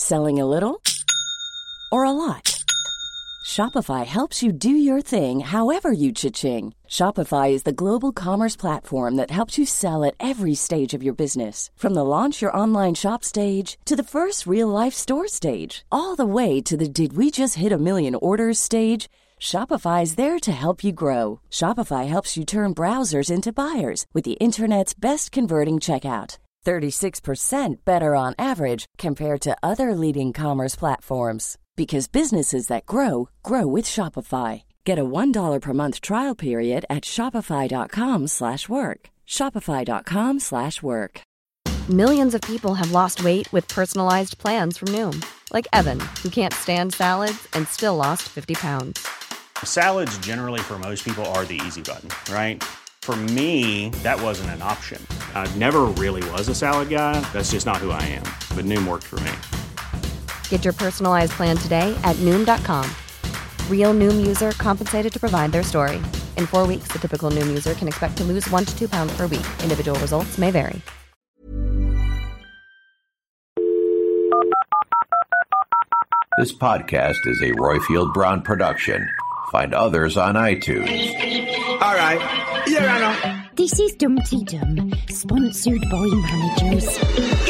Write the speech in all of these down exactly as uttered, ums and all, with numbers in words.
Selling a little or a lot? Shopify helps you do your thing however you cha-ching. Shopify is the global commerce platform that helps you sell at every stage of your business. From the launch your online shop stage to the first real-life store stage, all the way to the did we just hit a million orders stage. Shopify is there to help you grow. Shopify helps you turn browsers into buyers with the internet's best converting checkout. thirty-six percent better on average compared to other leading commerce platforms. Because businesses that grow, grow with Shopify. Get a one dollar per month trial period at shopify.com slash work. Shopify.com slash work. Millions of people have lost weight with personalized plans from Noom. Like Evan, who can't stand salads and still lost fifty pounds. Salads generally for most people are the easy button, right? For me, that wasn't an option. I never really was a salad guy. That's just not who I am. But Noom worked for me. Get your personalized plan today at Noom dot com. Real Noom user compensated to provide their story. In four weeks, the typical Noom user can expect to lose one to two pounds per week. Individual results may vary. This podcast is a Royfield Brown production. Find others on iTunes. All right. Yeah, I know. This is Dumpty Dum, sponsored by managers.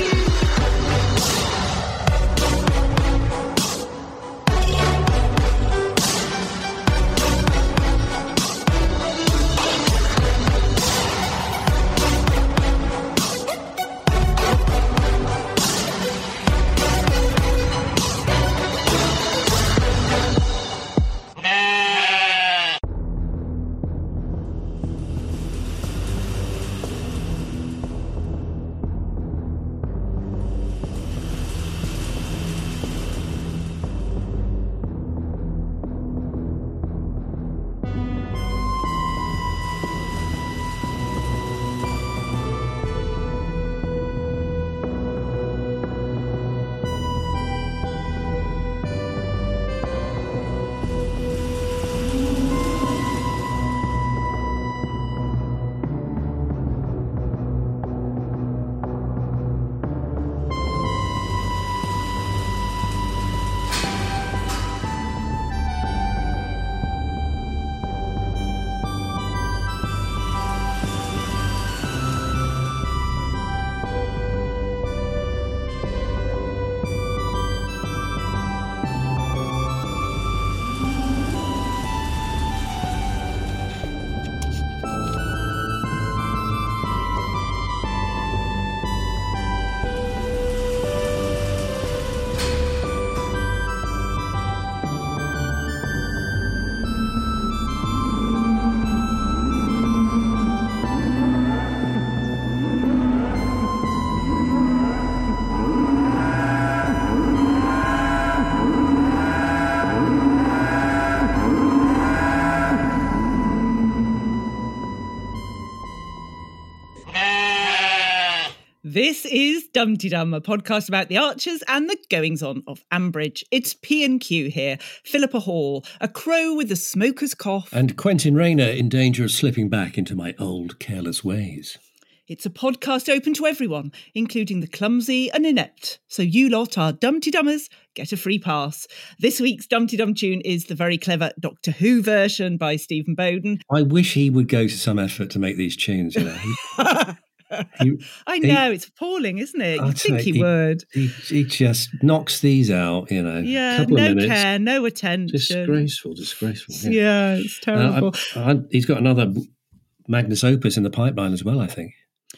This is Dumpty Dum, a podcast about the archers and the goings-on of Ambridge. It's P and Q here, Philippa Hall, a crow with a smoker's cough. And Quentin Rayner in danger of slipping back into my old careless ways. It's a podcast open to everyone, including the clumsy and inept. So you lot are Dumpty Dummers, get a free pass. This week's Dumpty Dum tune is the very clever Doctor Who version by Stephen Bowden. I wish he would go to some effort to make these tunes, you know. He, he, I know, he, it's appalling, isn't it? You'd think he, he would. He, he just knocks these out, you know. Yeah, couple no of minutes. care, no attention. Disgraceful, disgraceful. Yeah, yeah it's terrible. Uh, I, I, he's got another magnus opus in the pipeline as well, I think.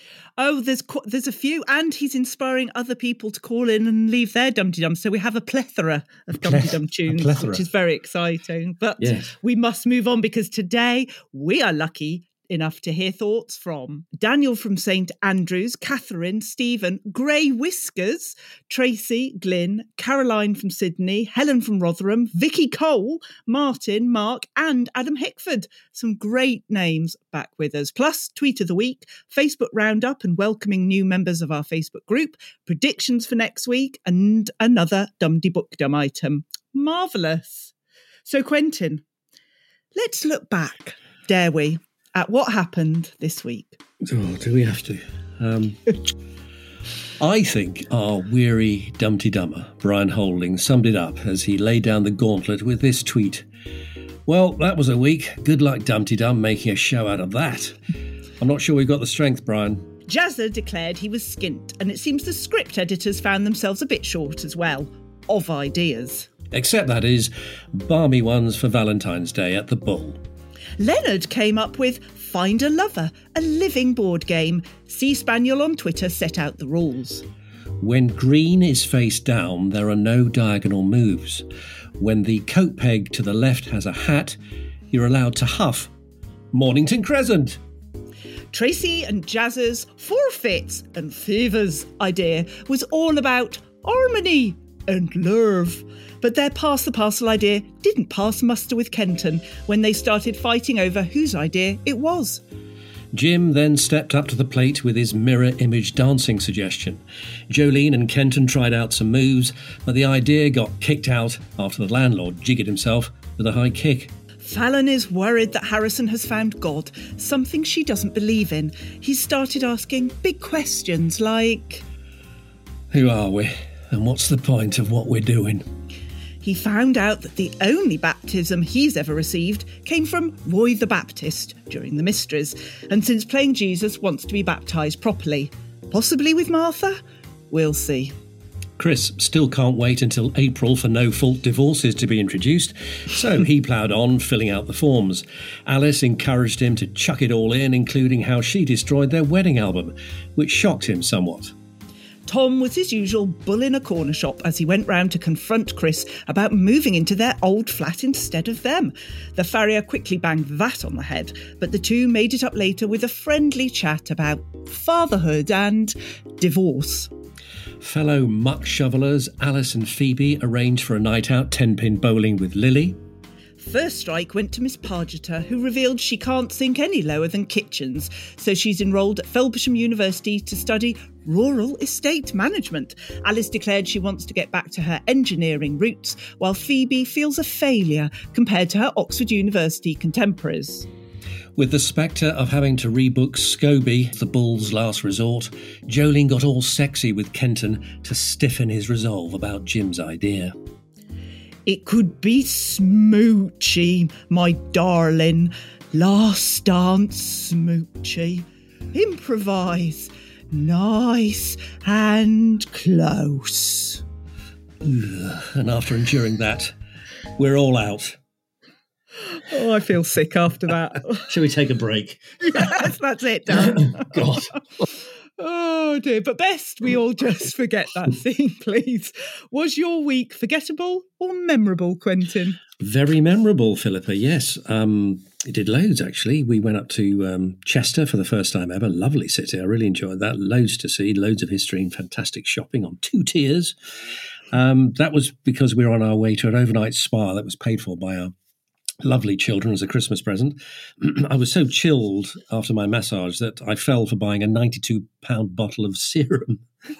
Oh, there's there's a few, and he's inspiring other people to call in and leave their Dumpty Dum. So we have a plethora of Ple- Dumpty Dum tunes, which is very exciting. But yes. We must move on because today we are lucky enough to hear thoughts from Daniel from Saint Andrews, Catherine, Stephen, Grey Whiskers, Tracy, Glyn, Caroline from Sydney, Helen from Rotherham, Vicky Cole, Martin, Mark, and Adam Hickford. Some great names back with us. Plus, Tweet of the Week, Facebook Roundup and welcoming new members of our Facebook group, predictions for next week, and another Dumdy Book Dum item. Marvellous. So, Quentin, let's look back, dare we? At what happened this week. Oh, do we have to? Um, I think our weary Dumpty Dummer, Brian Holding, summed it up as he laid down the gauntlet with this tweet. Well, that was a week. Good luck, Dumpty Dum, making a show out of that. I'm not sure we've got the strength, Brian. Jazza declared he was skint, and it seems the script editors found themselves a bit short as well, of ideas. Except, that is, balmy ones for Valentine's Day at the Bull. Leonard came up with Find a Lover, a living board game. C-Spaniel on Twitter set out the rules. When green is face down, there are no diagonal moves. When the coat peg to the left has a hat, you're allowed to huff. Mornington Crescent! Tracy and Jazz's forfeits and favours idea was all about harmony and love. But their pass the parcel idea didn't pass muster with Kenton when they started fighting over whose idea it was. Jim then stepped up to the plate with his mirror image dancing suggestion. Jolene and Kenton tried out some moves, but the idea got kicked out after the landlord jiggered himself with a high kick. Fallon is worried that Harrison has found God, something she doesn't believe in. He's started asking big questions like, who are we, and what's the point of what we're doing? He found out that the only baptism he's ever received came from Roy the Baptist during the Mysteries, and since playing Jesus wants to be baptised properly. Possibly with Martha? We'll see. Chris still can't wait until April for no-fault divorces to be introduced, so he ploughed on, filling out the forms. Alice encouraged him to chuck it all in, including how she destroyed their wedding album, which shocked him somewhat. Tom was his usual bull in a corner shop as he went round to confront Chris about moving into their old flat instead of them. The farrier quickly banged that on the head, but the two made it up later with a friendly chat about fatherhood and divorce. Fellow muck shovelers Alice and Phoebe arranged for a night out ten-pin bowling with Lily. First strike went to Miss Pargeter, who revealed she can't sink any lower than kitchens, so she's enrolled at Felpersham University to study rural estate management. Alice declared she wants to get back to her engineering roots, while Phoebe feels a failure compared to her Oxford University contemporaries. With the spectre of having to rebook Scobie, the Bull's last resort, Jolene got all sexy with Kenton to stiffen his resolve about Jim's idea. It could be smoochy, my darling. Last dance smoochy. Improvise. Nice and close. And after enduring that, we're all out. Oh, I feel sick after that. Shall we take a break? Yes, that's it, Dan. God. Oh dear, but best we all just forget that scene, please. Was your week forgettable or memorable, Quentin? Very memorable, Philippa, yes. Um, it did loads, actually. We went up to um, Chester for the first time ever. Lovely city. I really enjoyed that. Loads to see, loads of history and fantastic shopping on two tiers. Um, that was because we were on our way to an overnight spa that was paid for by our lovely children as a Christmas present. I was so chilled after my massage that I fell for buying a ninety-two pound bottle of serum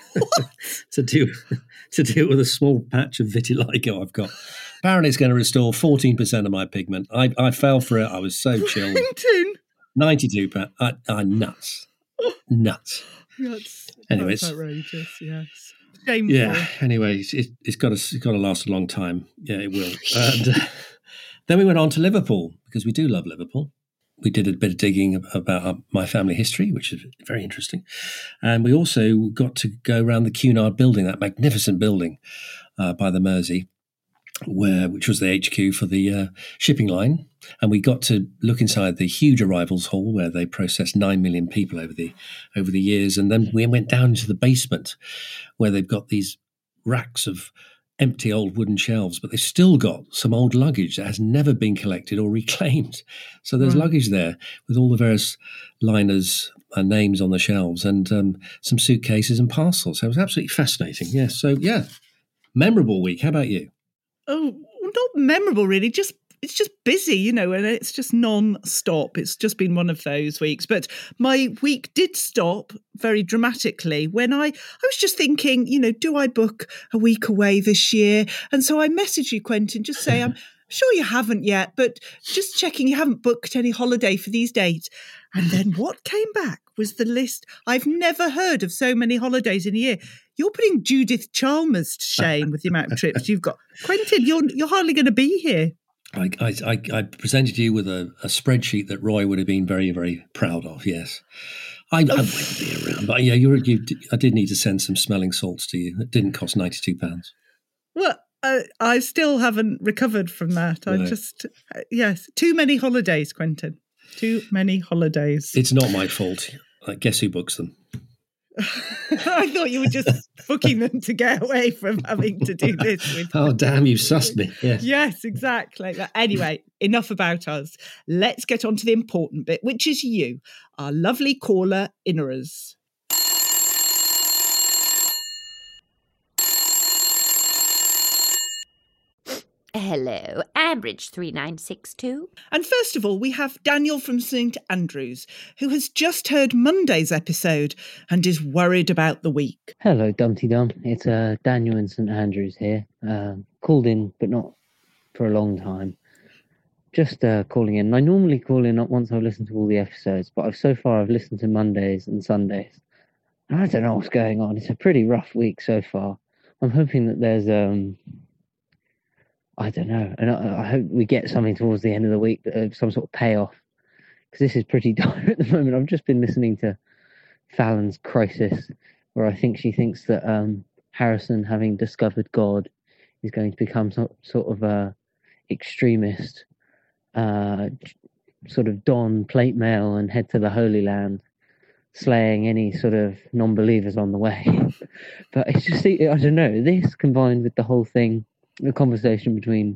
to deal to deal with a small patch of vitiligo I've got. Apparently it's going to restore fourteen percent of my pigment. I, I fell for it. I was so chilled. ninety-two pounds. I, I nuts. Nuts. That's, Anyways. that's outrageous, yes. Shameful. Yeah, anyway, it, it's got to it's got to last a long time. Yeah, it will. And uh, then we went on to Liverpool, because we do love Liverpool. We did a bit of digging about my family history, which is very interesting. And we also got to go around the Cunard building, that magnificent building uh, by the Mersey, where which was the H Q for the uh, shipping line. And we got to look inside the huge arrivals hall where they processed nine million people over the over the years. And then we went down into the basement where they've got these racks of empty old wooden shelves, but they've still got some old luggage that has never been collected or reclaimed. So there's Right. luggage there with all the various liners and names on the shelves, and um, some suitcases and parcels. So it was absolutely fascinating. Yes. So, yeah, memorable week. How about you? Oh, not memorable, really. Just it's just busy, you know, and it's just non-stop. It's just been one of those weeks. But my week did stop very dramatically when I, I was just thinking, you know, do I book a week away this year? And so I messaged you, Quentin, just say I'm Sure you haven't yet, but just checking you haven't booked any holiday for these dates. And then what came back was the list. I've never heard of so many holidays in a year. You're putting Judith Chalmers to shame with the amount of trips you've got. Quentin, you're you're hardly going to be here. I, I, I presented you with a, a spreadsheet that Roy would have been very, very proud of, yes. I, I wouldn't be around, but yeah, you, you, I did need to send some smelling salts to you. It didn't cost ninety-two pounds. Well, uh, I still haven't recovered from that. I No. just, uh, yes, too many holidays, Quentin. Too many holidays. It's not my fault. I guess who books them? I thought you were just booking them to get away from having to do this with. Oh, damn, you've sussed me. Yes. Yes, exactly. Anyway, enough about us. Let's get on to the important bit, which is you, our lovely caller, Innerers. Hello, Ambridge three nine six two. And first of all, we have Daniel from Saint Andrews, who has just heard Monday's episode and is worried about the week. Hello, Dumpty Dum. It's uh, Daniel in Saint Andrews here. Um, called in, but not for a long time. Just uh, calling in. I normally call in once I've listened to all the episodes, but I've so far I've listened to Mondays and Sundays. I don't know what's going on. It's a pretty rough week so far. I'm hoping that there's... um. I don't know, and I, I hope we get something towards the end of the week, uh, some sort of payoff, because this is pretty dire at the moment. I've just been listening to Fallon's Crisis, where I think she thinks that um, Harrison, having discovered God, is going to become some, sort of a extremist, uh, sort of don plate mail and head to the Holy Land, slaying any sort of non-believers on the way. But it's just, I don't know, this combined with the whole thing, the conversation between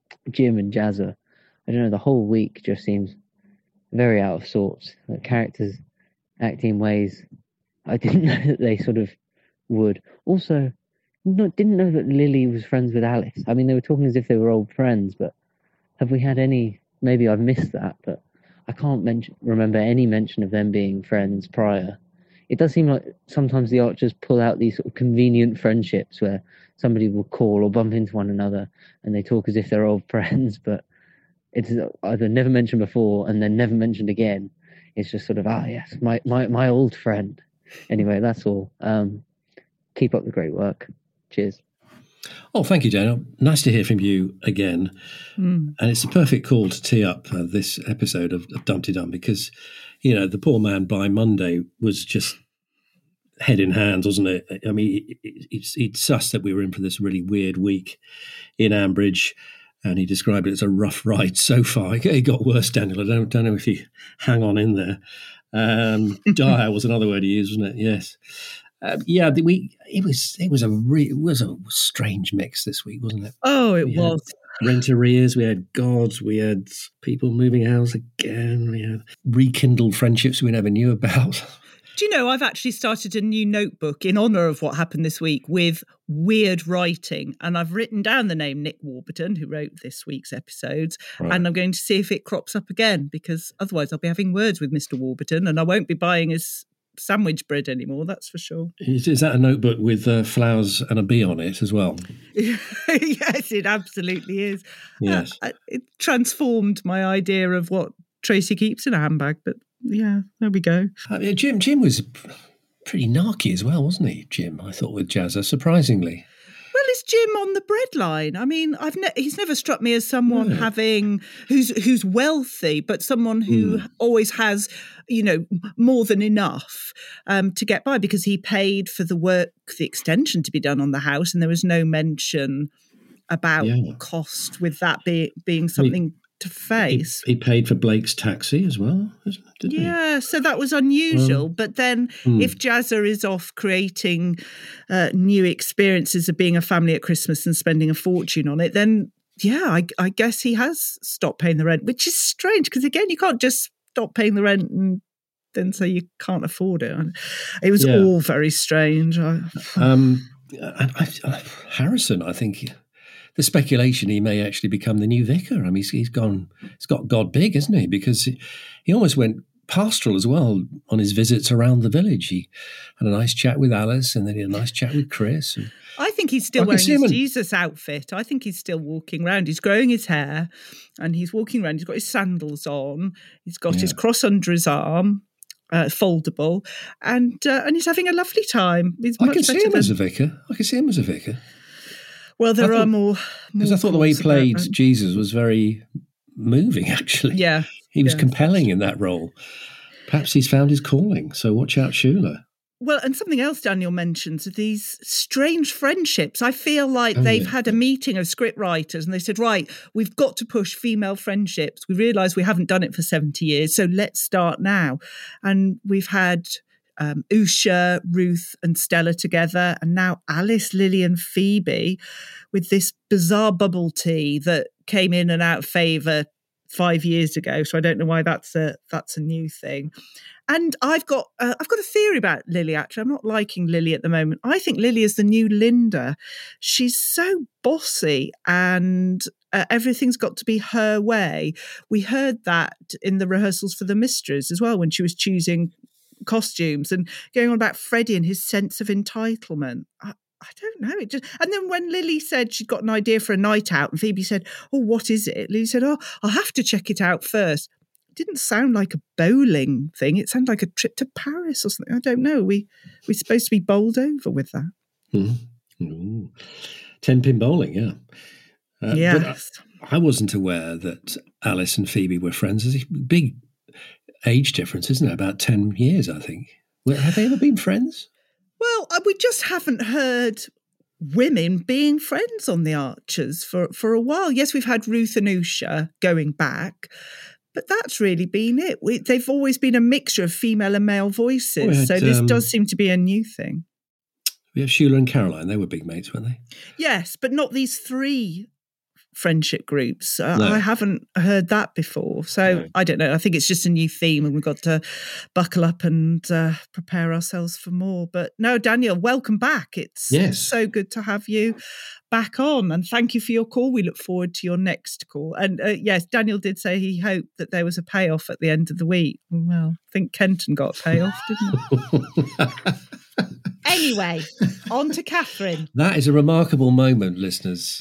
Jim and Jazza, I don't know, the whole week just seems very out of sorts. The characters acting in ways I didn't know that they sort of would. Also, no, didn't know that Lily was friends with Alice. I mean, they were talking as if they were old friends, but have we had any, maybe I've missed that, but I can't mention, remember any mention of them being friends prior. It does seem like sometimes the Archers pull out these sort of convenient friendships where somebody will call or bump into one another and they talk as if they're old friends, but it's either never mentioned before and then never mentioned again. It's just sort of, ah, yes, my, my, my old friend. Anyway, that's all. Um, keep up the great work. Cheers. Oh, thank you, Daniel. Nice to hear from you again. Mm. And it's a perfect call to tee up uh, this episode of, of Dumpty Dum because, you know, the poor man by Monday was just head in hands, wasn't it? I mean, it, it, it's, it's sussed that we were in for this really weird week in Ambridge, and he described it as a rough ride so far. It got worse, Daniel. I don't, don't know if you hang on in there. Um, dire was another word he used, wasn't it? Yes. Uh, yeah, the, we it was it was a re, it was a strange mix this week, wasn't it? Oh, it we was. Rent arrears, we had gods, we had people moving house again, we had rekindled friendships we never knew about. Do you know, I've actually started a new notebook in honour of what happened this week with weird writing, and I've written down the name Nick Warburton, who wrote this week's episodes, right. And I'm going to see if it crops up again, because otherwise I'll be having words with Mister Warburton and I won't be buying his sandwich bread anymore, that's for sure. Is, is that a notebook with uh, flowers and a bee on it as well? Yes, it absolutely is. Yes. Uh, it transformed my idea of what Tracy keeps in a handbag, but yeah, there we go. Uh, Jim Jim was pretty narky as well, wasn't he, Jim, I thought, with Jazza, surprisingly. Well, is Jim on the bread line? I mean, I've ne- he's never struck me as someone yeah. having who's who's wealthy, but someone who mm. always has, you know, more than enough um, to get by, because he paid for the work, the extension to be done on the house, and there was no mention about yeah. cost with that be- being something he, to face. He, he paid for Blake's taxi as well, didn't he? Yeah, so that was unusual. Um, but then hmm. if Jazza is off creating uh, new experiences of being a family at Christmas and spending a fortune on it, then yeah, I, I guess he has stopped paying the rent, which is strange because, again, you can't just stop paying the rent and then say you can't afford it. It was yeah. all very strange. um, I, I, I, Harrison, I think... The speculation he may actually become the new vicar. I mean, he's, he's gone, he's got God big, isn't he? Because he, he almost went pastoral as well on his visits around the village. He had a nice chat with Alice, and then he had a nice chat with Chris. And I think he's still I can wearing see his him in- Jesus outfit. I think he's still walking around. He's growing his hair and he's walking around. He's got his sandals on. He's got Yeah. his cross under his arm, uh, foldable, and uh, and he's having a lovely time. He's I much can see better him than, as a vicar. I can see him as a vicar. Well, there I are thought- more. Because more I thought the way he calls about played that. Jesus was very moving, actually. Yeah. He was yeah. compelling in that role. Perhaps he's found his calling, so watch out, Shula. Well, and something else Daniel mentions are these strange friendships. I feel like Oh, they've yeah. had a meeting of script writers and they said, right, we've got to push female friendships. We realise we haven't done it for seventy years, so let's start now. And we've had um, Usha, Ruth and Stella together, and now Alice, Lily and Phoebe with this bizarre bubble tea that came in and out of favour five years ago. So I don't know why that's a that's a new thing. And I've got uh, I've got a theory about Lily, actually. I'm not liking Lily at the moment. I think Lily is the new Linda. She's so bossy and uh, everything's got to be her way. We heard that in the rehearsals for The Mysteries as well, when she was choosing costumes and going on about Freddie and his sense of entitlement. I, I don't know. It just, and then when Lily said she'd got an idea for a night out and Phoebe said, oh, what is it? Lily said, oh, I'll have to check it out first. Didn't sound like a bowling thing. It sounded like a trip to Paris or something. I don't know. We we're supposed to be bowled over with that. Mm-hmm. Ten pin bowling, yeah. Uh, Yes. But I, I wasn't aware that Alice and Phoebe were friends. There's a big age difference, isn't it? About ten years, I think. Well, have they ever been friends? Well, uh, we just haven't heard women being friends on the Archers for, for a while. Yes, we've had Ruth and Usha going back, but that's really been it. We, they've always been a mixture of female and male voices. We had, so this um, does seem to be a new thing. We have Shula and Caroline. They were big mates, weren't they? Yes, but not these three friendship groups. Uh, No. I haven't heard that before. So No. I don't know. I think it's just a new theme and we've got to buckle up and uh, prepare ourselves for more. But no, Daniel, welcome back. It's Yes. so good to have you back on. And thank you for your call. We look forward to your next call. And uh, yes, Daniel did say he hoped that there was a payoff at the end of the week. Well, I think Kenton got a payoff, didn't he? Anyway, on to Catherine. That is a remarkable moment, listeners.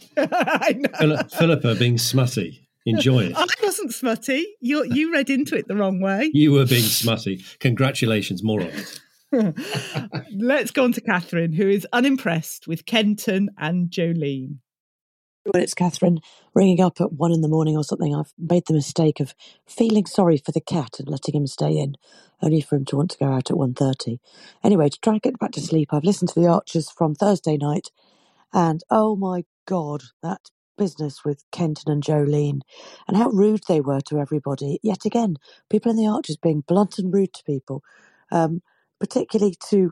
I know. Phil- Philippa being smutty. Enjoy it. I wasn't smutty. You you read into it the wrong way. You were being smutty. Congratulations, more of it. Let's go on to Catherine, who is unimpressed with Kenton and Jolene. Well, it's Catherine ringing up at one in the morning or something. I've made the mistake of feeling sorry for the cat and letting him stay in, only for him to want to go out at one thirty. Anyway, to try and get back to sleep, I've listened to the Archers from Thursday night, and oh my God, that business with Kenton and Jolene, and how rude they were to everybody. Yet again, people in the Archers being blunt and rude to people, um, particularly to,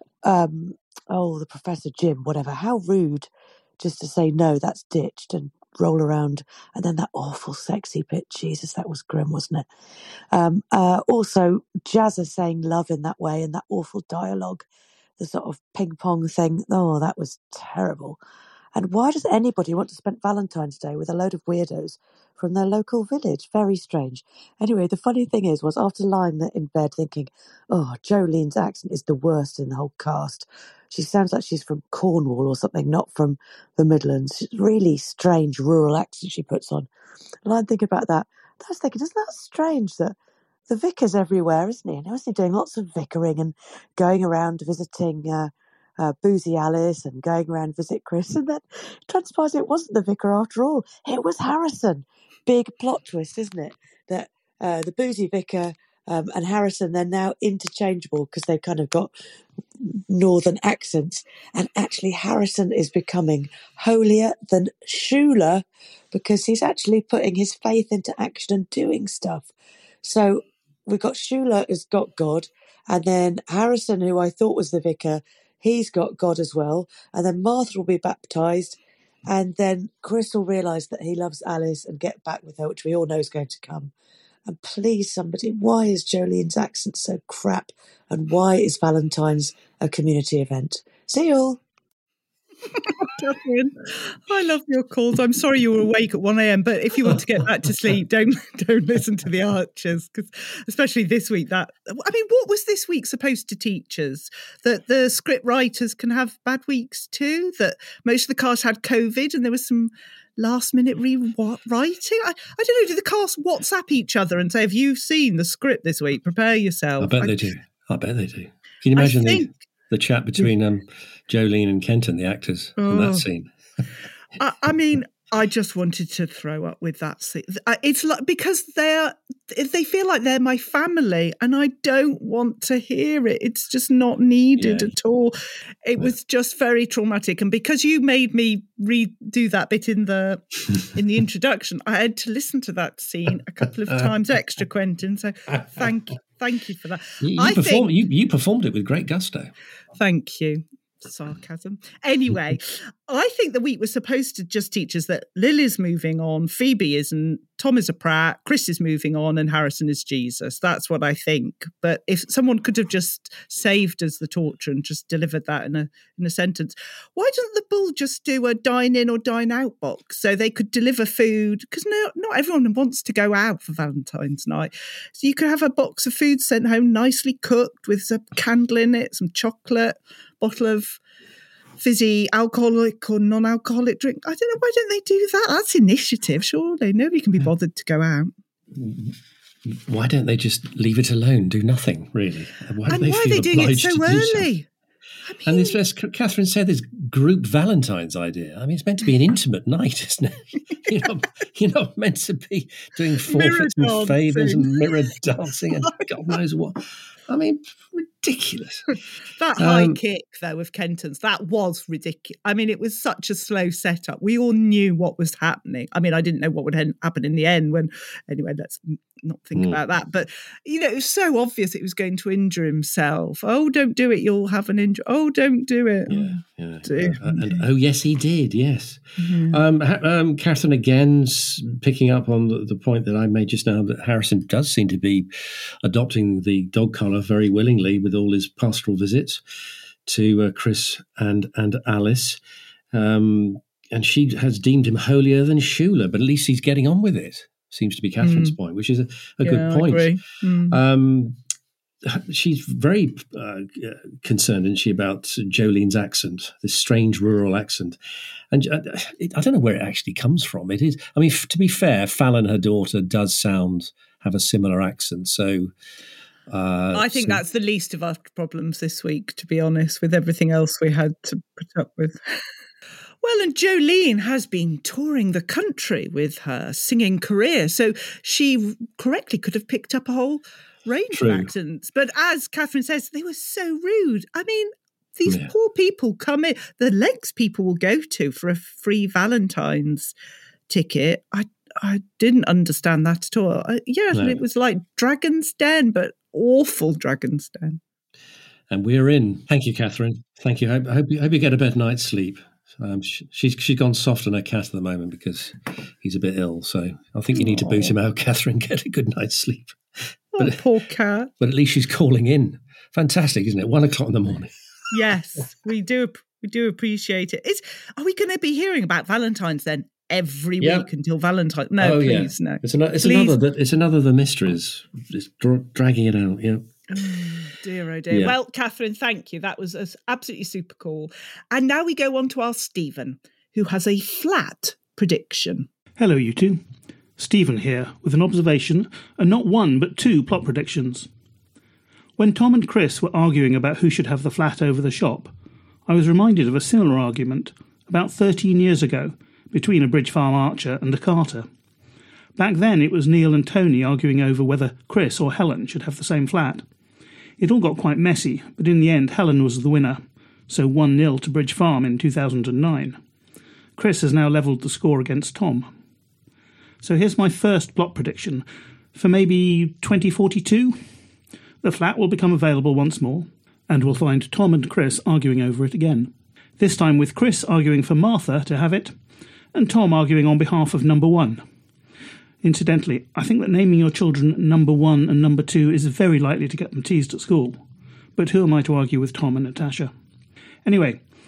um, oh, the Professor Jim, whatever. How rude just to say, no, that's ditched, and roll around. And then that awful sexy bit. Jesus, that was grim, wasn't it? Um, uh, also, Jazza saying love in that way and that awful dialogue, the sort of ping pong thing. Oh, that was terrible. And why does anybody want to spend Valentine's Day with a load of weirdos from their local village? Very strange. Anyway, the funny thing is, was after lying there in bed thinking, oh, Jolene's accent is the worst in the whole cast. She sounds like she's from Cornwall or something, not from the Midlands. She's really strange rural accent she puts on. And I'm thinking about that. I was thinking, isn't that strange that the vicar's everywhere, isn't he? And isn't he doing lots of vicaring and going around visiting uh, uh, Boozy Alice and going around visit Chris? And then it transpires it wasn't the vicar after all. It was Harrison. Big plot twist, isn't it? That uh, the Boozy vicar um, and Harrison, they're now interchangeable because they've kind of got northern accents, and actually Harrison is becoming holier than Shula because he's actually putting his faith into action and doing stuff. So we've got Shula has got God, and then Harrison, who I thought was the vicar, he's got God as well, and then Martha will be baptised, and then Chris will realise that he loves Alice and get back with her, which we all know is going to come. And please, somebody, why is Jolene's accent so crap? And why is Valentine's a community event? See you all. Catherine, I love your calls. I'm sorry you were awake at one a.m, but if you want to get back to sleep, don't don't listen to the Archers, because especially this week. That I mean, what was this week supposed to teach us? That the script writers can have bad weeks too. That most of the cast had COVID, and there was some last minute rewriting. I, I don't know. Do the cast WhatsApp each other and say, "Have you seen the script this week? Prepare yourself." I bet I, they do. I bet they do. Can you imagine think, the the chat between um, Jolene and Kenton, the actors, oh, in that scene? I, I mean, I just wanted to throw up with that scene. It's like, because they're they feel like they're my family, and I don't want to hear it. It's just not needed Yeah. at all. It was just very traumatic, and because you made me redo that bit in the in the introduction, I had to listen to that scene a couple of times extra, Quentin. So thank you. Thank you for that. You, you, I perform, think, you, you performed it with great gusto. Thank you. Sarcasm. Anyway, I think the week was supposed to just teach us that Lily's moving on, Phoebe isn't, Tom is a Pratt, Chris is moving on, and Harrison is Jesus. That's what I think. But if someone could have just saved us the torture and just delivered that in a in a sentence, why doesn't the Bull just do a dine in or dine out box so they could deliver food? Because no, not everyone wants to go out for Valentine's night. So you could have a box of food sent home nicely cooked with a candle in it, some chocolate, bottle of fizzy alcoholic or non-alcoholic drink. I don't know, why don't they do that? That's initiative, surely. Nobody can be bothered to go out. Why don't they just leave it alone, do nothing, really? Why do And they why are feel they doing it obliged so to do early? something? And this, as Catherine said, this group Valentine's idea. I mean, it's meant to be an intimate night, isn't it? You're not, you're not meant to be doing forfeits Mirror and favours dancing. and mirror dancing and God knows what. I mean, ridiculous. That high Um, kick, though, of Kenton's, that was ridiculous. I mean, it was such a slow setup. We all knew what was happening. I mean, I didn't know what would hen- happen in the end when, anyway, let's n- not think Mm. about that. But, you know, it was so obvious it was going to injure himself. Oh, don't do it. You'll have an injury. Oh, don't do it. Yeah, Oh, yeah. dear Uh, and, me. oh, yes, he did, yes. Mhm. Um, ha- um, Catherine, again, s- picking up on the, the point that I made just now, that Harrison does seem to be adopting the dog collar very willingly with all his pastoral visits to uh, Chris and, and Alice. Um, and she has deemed him holier than Shula, but at least he's getting on with it, seems to be Catherine's Mm. point, which is a, a Yeah, good I point. agree. Mm. Um, she's very uh, concerned, isn't she, about Jolene's accent, this strange rural accent. And uh, it, I don't know where it actually comes from. It is, I mean, f- to be fair, Fallon, her daughter, does sound, have a similar accent. So uh, I think so- that's the least of our problems this week, to be honest, with everything else we had to put up with. Well, and Jolene has been touring the country with her singing career, so she correctly could have picked up a whole range True. of accents. But as Catherine says, they were so rude. I mean, these Yeah. poor people come in, the lengths people will go to for a free Valentine's ticket. I I didn't understand that at all. I, yeah, No. it was like Dragon's Den, but awful Dragon's Den. And we're in. Thank you, Catherine. Thank you. I hope, I hope, you, I hope you get a better night's sleep. Um, she, she's she's gone soft on her cat at the moment because he's a bit ill. So I think you need to boot him out, Catherine. Get a good night's sleep. Oh, poor cat. But at least she's calling in. Fantastic, isn't it? One o'clock in the morning. Yes, we do. We do appreciate it. Is are we going to be hearing about Valentine's then every Yeah. week until Valentine's? No, oh, please, yeah. no. It's, an, it's Please. another. It's another. The mysteries. It's dra- dragging it out. Yeah. Dear, oh dear. Yeah. Well, Catherine, thank you. That was uh, absolutely super cool. And now we go on to our Stephen, who has a flat prediction. Hello, you two. Stephen here, with an observation, and not one but two plot predictions. When Tom and Chris were arguing about who should have the flat over the shop, I was reminded of a similar argument about thirteen years ago between a Bridge Farm Archer and a Carter. Back then it was Neil and Tony arguing over whether Chris or Helen should have the same flat. It all got quite messy, but in the end Helen was the winner, so one nil to Bridge Farm in two thousand nine. Chris has now levelled the score against Tom. So here's my first plot prediction. For maybe twenty forty-two, the flat will become available once more, and we'll find Tom and Chris arguing over it again. This time with Chris arguing for Martha to have it, and Tom arguing on behalf of number one. Incidentally, I think that naming your children number one and number two is very likely to get them teased at school. But who am I to argue with Tom and Natasha? Anyway,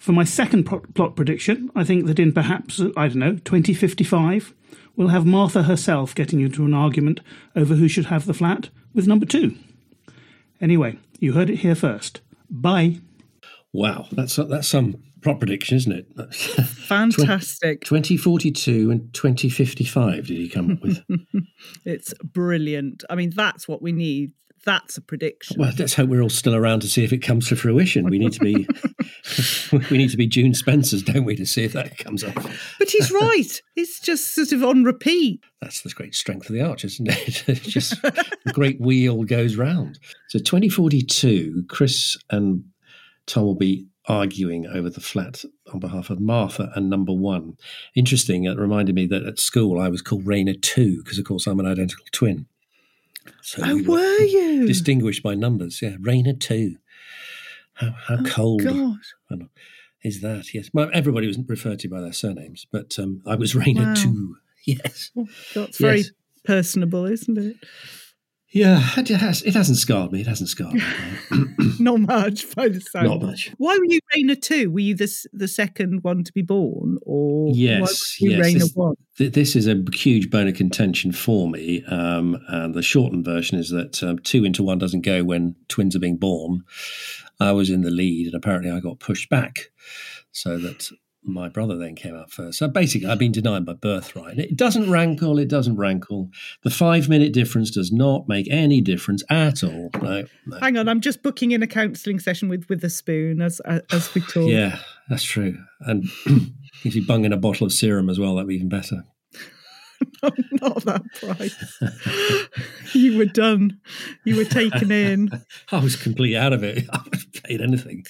For my second pro- plot prediction, I think that in perhaps, I don't know, twenty fifty-five, we'll have Martha herself getting into an argument over who should have the flat with number two. Anyway, you heard it here first. Bye. Wow, that's that's some plot prediction, isn't it? Fantastic. twenty forty-two and twenty fifty-five did he come up with? It's brilliant. I mean, that's what we need. That's a prediction. Well, let's hope we're all still around to see if it comes to fruition. We need to be we need to be June Spencers, don't we, to see if that comes up. But he's right. It's just sort of on repeat. That's the great strength of the arch, isn't it? It's just the great wheel goes round. So twenty forty-two, Chris and Tom will be arguing over the flat on behalf of Martha and number one. Interesting, it reminded me that at school I was called Raina two because, of course, I'm an identical twin. So oh, we were, were you? Distinguished by numbers, yeah. Raina two. How, how oh, cold God. is that? Yes. Well, everybody was referred to by their surnames, but um, I was Raina wow. two. Yes. Well, that's very yes. personable, isn't it? Yeah, it, has, it hasn't scarred me. It hasn't scarred me. Not much, by the sound. Not much. Why were you Raina two? Were you the, the second one to be born? Or yes, why were you yes. Raina This, one? this is a huge bone of contention for me. Um, and the shortened version is that um, two into one doesn't go when twins are being born. I was in the lead, and apparently I got pushed back so that my brother then came out first. So basically, I've been denied my birthright. It doesn't rankle. It doesn't rankle. The five-minute difference does not make any difference at all. No, no. Hang on, I'm just booking in a counselling session with with a spoon as as we talk. Yeah, that's true. And if you bung in a bottle of serum as well, that'd be even better. No, not that price. You were done. You were taken in. I was completely out of it. I would have paid anything.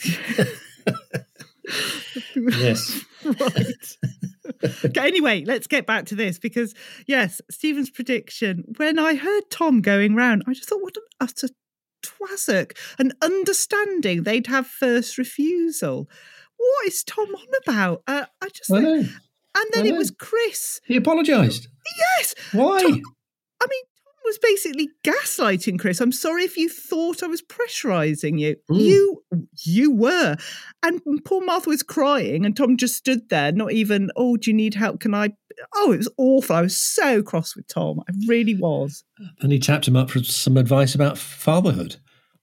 Yes. Right. Okay, anyway, let's get back to this because, yes, Stephen's prediction, when I heard Tom going round, I just thought, what an utter twassock. And understanding they'd have first refusal. What is Tom on about? Uh, I just I think, know. And then I it know. was Chris. He apologised. Yes. Why? Tom, I mean, Tom was basically gaslighting Chris. I'm sorry if you thought I was pressurising you. Mm. You you were. And poor Martha was crying and Tom just stood there, not even, oh, do you need help? Can I? Oh, it was awful. I was so cross with Tom. I really was. And he tapped him up for some advice about fatherhood.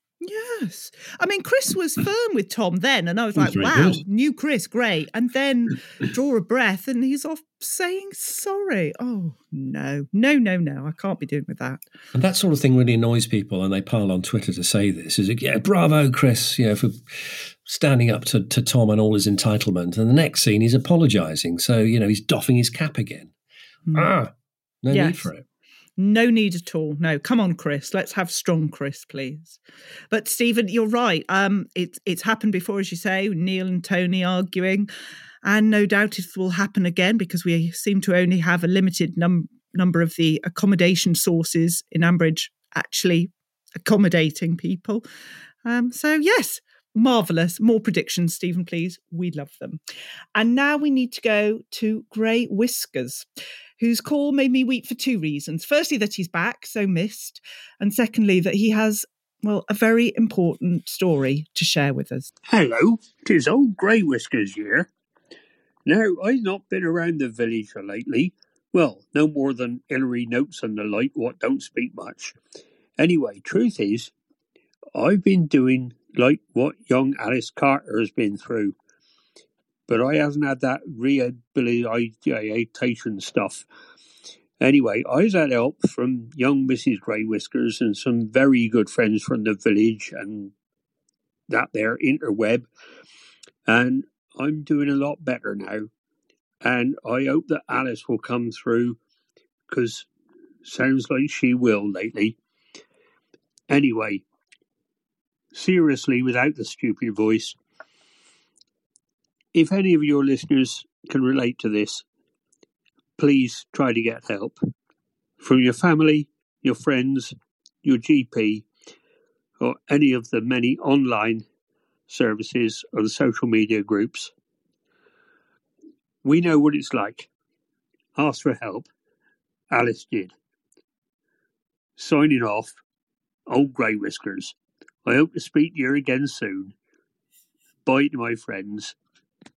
Yes. I mean, Chris was firm with Tom then, and I was He was like, very wow, good. new Chris, great. And then draw a breath, and he's off saying sorry. Oh, no, no, no, no, I can't be doing with that. And that sort of thing really annoys people, and they pile on Twitter to say this. Is it, yeah, bravo, Chris, you know, for standing up to, to Tom and all his entitlement. And the next scene, he's apologising. So, you know, he's doffing his cap again. Mm. Ah, no yes. need for it. No need at all. No, come on, Chris. Let's have strong Chris, please. But Stephen, you're right. Um, it's it's happened before, as you say, Neil and Tony arguing, and no doubt it will happen again because we seem to only have a limited num- number of the accommodation sources in Ambridge actually accommodating people. Um, so yes, marvellous. More predictions, Stephen, please. We love them. And now we need to go to Grey Whiskers, whose call made me weep for two reasons. Firstly, that he's back, so missed. And secondly, that he has, well, a very important story to share with us. Hello, 'tis old Grey Whiskers here. Now, I've not been around the village lately. Well, no more than Hillary Notes and the like, what don't speak much. Anyway, truth is, I've been doing like what young Alice Carter has been through. But I haven't had that rehabilitation stuff. Anyway, I had help from young Missus Grey Whiskers and some very good friends from the village and that there interweb. And I'm doing a lot better now. And I hope that Alice will come through because sounds like she will lately. Anyway, seriously, without the stupid voice, if any of your listeners can relate to this, please try to get help from your family, your friends, your G P, or any of the many online services or the social media groups. We know what it's like. Ask for help. Alice did. Signing off, old Grey Whiskers. I hope to speak to you again soon. Bye to my friends.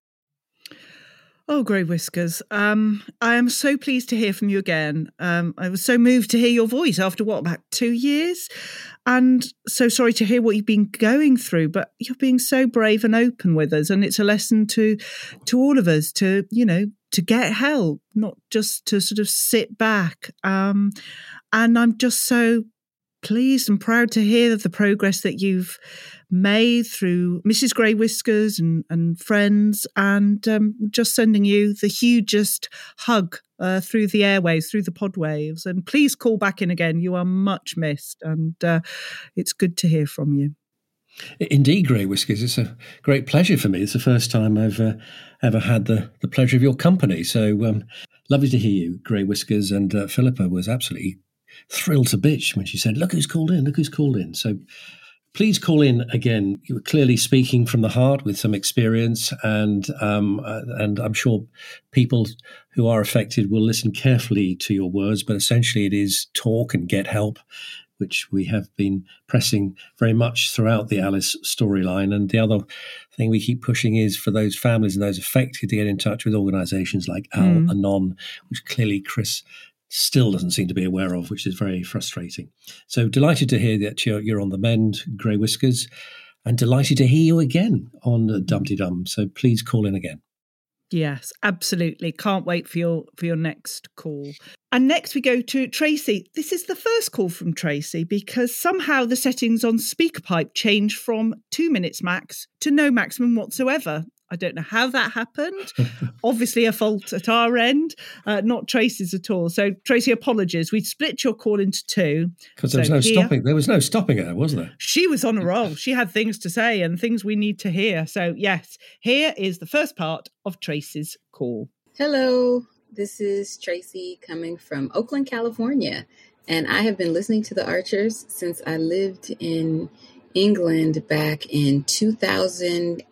Oh, Grey Whiskers, um, I am so pleased to hear from you again. Um, I was so moved to hear your voice after, what, about two years? And so sorry to hear what you've been going through, but you're being so brave and open with us. And it's a lesson to to all of us to, you know, to get help, not just to sort of sit back. Um, and I'm just so pleased and proud to hear of the progress that you've made through Missus Grey Whiskers and, and friends, and um, just sending you the hugest hug uh, through the airwaves, through the pod waves. And please call back in again. You are much missed, and uh, it's good to hear from you. Indeed, Grey Whiskers, it's a great pleasure for me. It's the first time I've uh, ever had the, the pleasure of your company. So um, lovely to hear you, Grey Whiskers. And uh, Philippa was absolutely thrilled to bitch when she said, look who's called in, look who's called in. So please call in again. You were clearly speaking from the heart with some experience, and um, uh, and I'm sure people who are affected will listen carefully to your words, but essentially it is talk and get help, which we have been pressing very much throughout the Alice storyline. And the other thing we keep pushing is for those families and those affected to get in touch with organisations like Mm. Al-Anon, which clearly Chris still doesn't seem to be aware of, which is very frustrating. So delighted to hear that you're, you're on the mend, Grey Whiskers, and delighted to hear you again on uh, Dumpty Dum. So please call in again. Yes, absolutely. Can't wait for your for your next call. And next we go to Tracy. This is the first call from Tracy because somehow the settings on SpeakerPipe changed from two minutes max to no maximum whatsoever. I don't know how that happened. Obviously a fault at our end, uh, not Tracy's at all. So Tracy, apologies. We split your call into two. Because there was So no here- stopping. There was no stopping her, was there? She was on a roll. She had things to say and things we need to hear. So yes, here is the first part of Tracy's call. Hello, this is Tracy coming from Oakland, California, and I have been listening to the Archers since I lived in England back in two thousand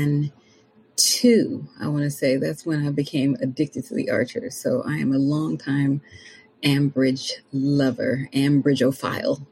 two. I want to say that's when I became addicted to the Archers. So I am a longtime Ambridge lover, Ambridgeophile.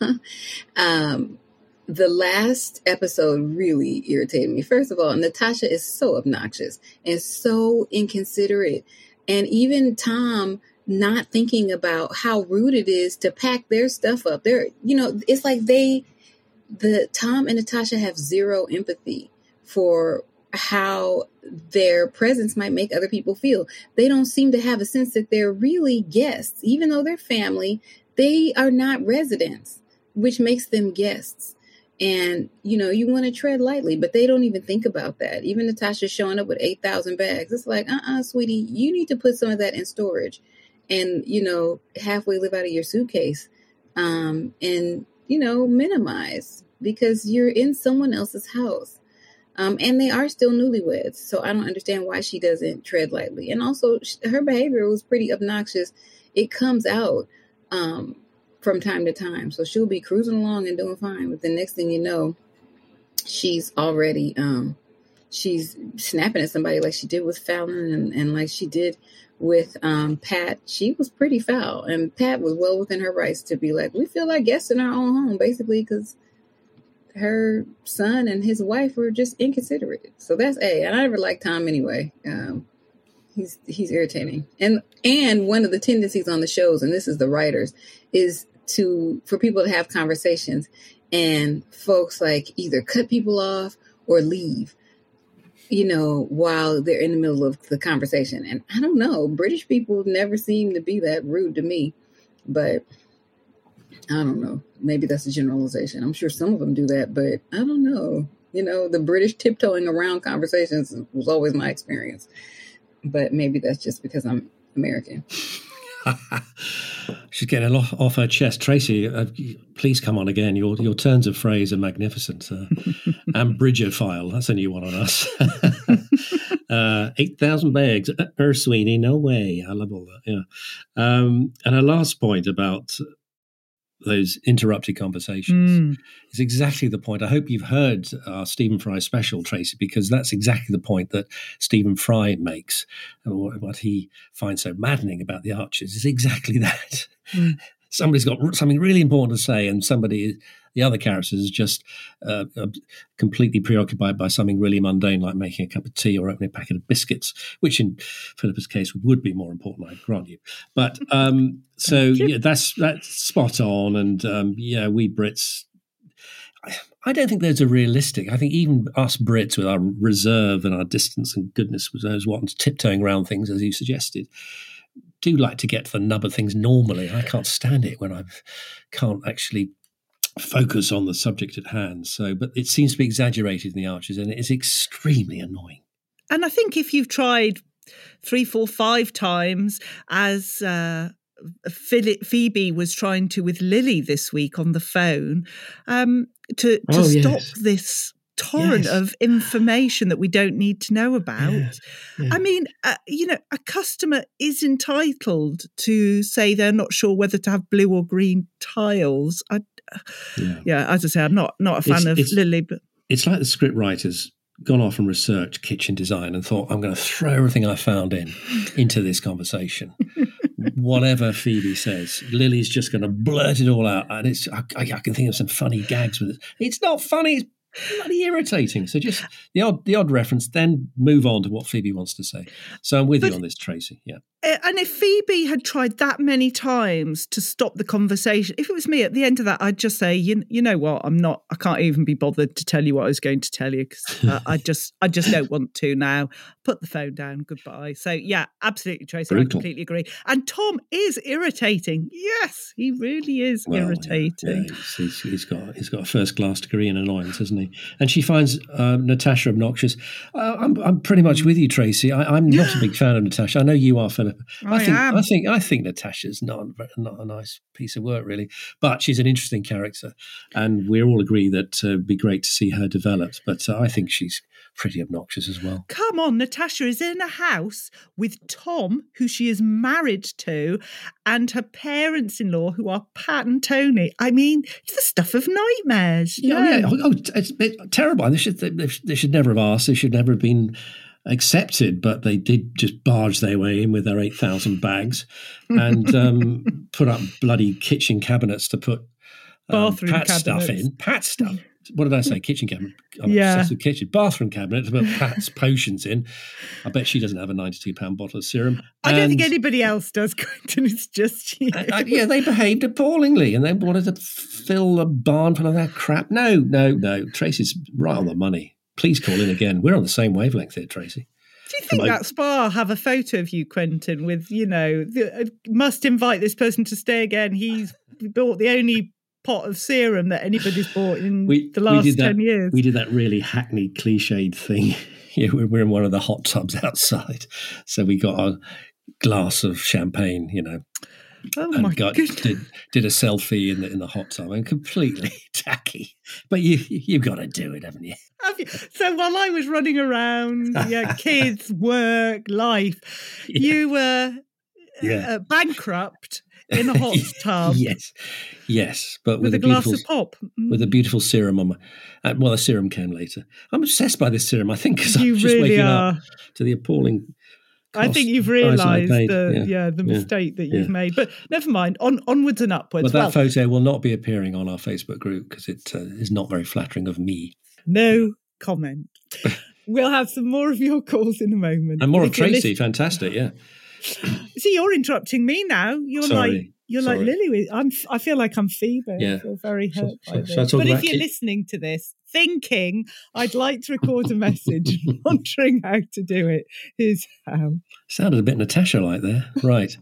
um, the last episode really irritated me. First of all, Natasha is so obnoxious and so inconsiderate. And even Tom not thinking about how rude it is to pack their stuff up. They're, you know, it's like they, the Tom and Natasha have zero empathy for how their presence might make other people feel. They don't seem to have a sense that they're really guests. Even though they're family, they are not residents, which makes them guests. And, you know, you want to tread lightly, but they don't even think about that. Even Natasha showing up with eight thousand bags. It's like, uh-uh, sweetie, you need to put some of that in storage and, you know, halfway live out of your suitcase um, and, you know, minimize because you're in someone else's house. Um, and they are still newlyweds. So I don't understand why she doesn't tread lightly. And also her behavior was pretty obnoxious. It comes out um, from time to time. So she'll be cruising along and doing fine. But the next thing you know, she's already, um, she's snapping at somebody like she did with Fallon and, and like she did with um, Pat. She was pretty foul. And Pat was well within her rights to be like, we feel like guests in our own home, basically, because her son and his wife were just inconsiderate. So that's A. And I never liked Tom anyway. Um, he's he's irritating. And and one of the tendencies on the shows, and this is the writers, is to for people to have conversations and folks like either cut people off or leave, you know, while they're in the middle of the conversation. And I don't know, British people never seem to be that rude to me, but I don't know. Maybe that's a generalization. I'm sure some of them do that, but I don't know. You know, the British tiptoeing around conversations was always my experience. But maybe that's just because I'm American. She's getting a lot off her chest. Tracy, uh, please come on again. Your your turns of phrase are magnificent. Uh, Ambridgeophile, that's a new one on us. uh, eight thousand bags. Uh, er, Sweeney, no way. I love all that, yeah. Um, and her last point about those interrupted conversations Mm. is exactly the point. I hope you've heard our Stephen Fry special, Tracy, because that's exactly the point that Stephen Fry makes. And what, what he finds so maddening about the Archers is exactly that. Mm. Somebody's got something really important to say and somebody The other characters are just uh, completely preoccupied by something really mundane, like making a cup of tea or opening a packet of biscuits, which in Philippa's case would be more important, I grant you. But um, so yeah, that's that's spot on. And um, yeah, we Brits, I, I don't think those are realistic. I think even us Brits, with our reserve and our distance and goodness knows what, and tiptoeing around things, as you suggested, do like to get to the nub of things normally. I can't stand it when I can't actually focus on the subject at hand. So, but it seems to be exaggerated in the Archers, and it is extremely annoying. And I think if you've tried three, four, five times, as uh, Phoebe was trying to with Lily this week on the phone, um, to, to oh, stop yes. this torrent yes. of information that we don't need to know about. Yeah. Yeah. I mean, uh, you know, a customer is entitled to say they're not sure whether to have blue or green tiles. I, yeah. yeah, as I say, I'm not not a fan it's, of it's, Lily, but it's like the script writers gone off and researched kitchen design and thought, I'm going to throw everything I found in into this conversation. Whatever Phoebe says, Lily's just going to blurt it all out, and it's I, I can think of some funny gags with it. It's not funny. It's bloody irritating. So just the odd the odd reference, then move on to what Phoebe wants to say. So I'm with but, you on this, Tracy. Yeah. And if Phoebe had tried that many times to stop the conversation, if it was me at the end of that, I'd just say, you, you know what, I'm not, I can't even be bothered to tell you what I was going to tell you, because uh, I just, I just don't want to now. Put the phone down. Goodbye. So yeah, absolutely, Tracy. Brutal. I completely agree. And Tom is irritating. Yes, he really is well, irritating. Yeah, yeah. He's, he's got, he's got a first class degree in annoyance, hasn't he? And she finds uh, Natasha obnoxious. Uh, I'm, I'm pretty much with you, Tracy. I, I'm not a big fan of Natasha. I know you are, Philip. I, I think am. I think I think Natasha's not not a nice piece of work, really, but she's an interesting character, and we all agree that uh, it'd be great to see her developed. But uh, I think she's pretty obnoxious as well. Come on, Natasha is in a house with Tom, who she is married to, and her parents-in-law, who are Pat and Tony. I mean, it's the stuff of nightmares. Yeah, no. yeah. Oh, it's, it's terrible. They should they, they should never have asked. They should never have been accepted, but they did just barge their way in with their eight thousand bags and um, put up bloody kitchen cabinets to put um, bathroom Pat cabinets. stuff in. Pat stuff. What did I say? Kitchen cabinet. I'm yeah. obsessed with kitchen. Bathroom cabinet to put Pat's potions in. I bet she doesn't have a ninety-two pound bottle of serum. I don't and, think anybody else does, Quentin. It's just you. I, I, yeah, they behaved appallingly, and they wanted to fill a barn full of that crap. No, no, no. Tracy's right on the money. Please call in again. We're on the same wavelength here, Tracy. Do you think that spa have a photo of you, Quentin, with, you know, the, uh, must invite this person to stay again? He's bought the only pot of serum that anybody's bought in we, the last we ten that, years. We did that really hackneyed, cliched thing. Yeah, we're in one of the hot tubs outside. So we got a glass of champagne, you know. Oh and my got, goodness. Did, did a selfie in the in the hot tub, and completely tacky. But you you've got to do it, haven't you? Have you? So while I was running around, yeah, kids, work, life, yeah. you were yeah. uh, bankrupt in a hot tub. Yes, yes, but with, with a, a glass beautiful, of pop, mm. with a beautiful serum on my. Uh, well, the serum came later. I'm obsessed by this serum. I think because I'm just really waking are. up to the appalling. I think you've realised the yeah. yeah the mistake yeah. that you've yeah. made, but never mind. On onwards and upwards. But that well, photo will not be appearing on our Facebook group because it uh, is not very flattering of me. No comment. We'll have some more of your calls in a moment. And more of Tracy. Fantastic, yeah. See, you're interrupting me now. You're Sorry. like you're Sorry. like Lily. I'm. I feel like I'm Phoebe. Yeah. I feel very hurt so, by so, this. so but if you're you... listening to this, thinking I'd like to record a message, wondering how to do it, here's how. Sounded a bit Natasha-like there, right?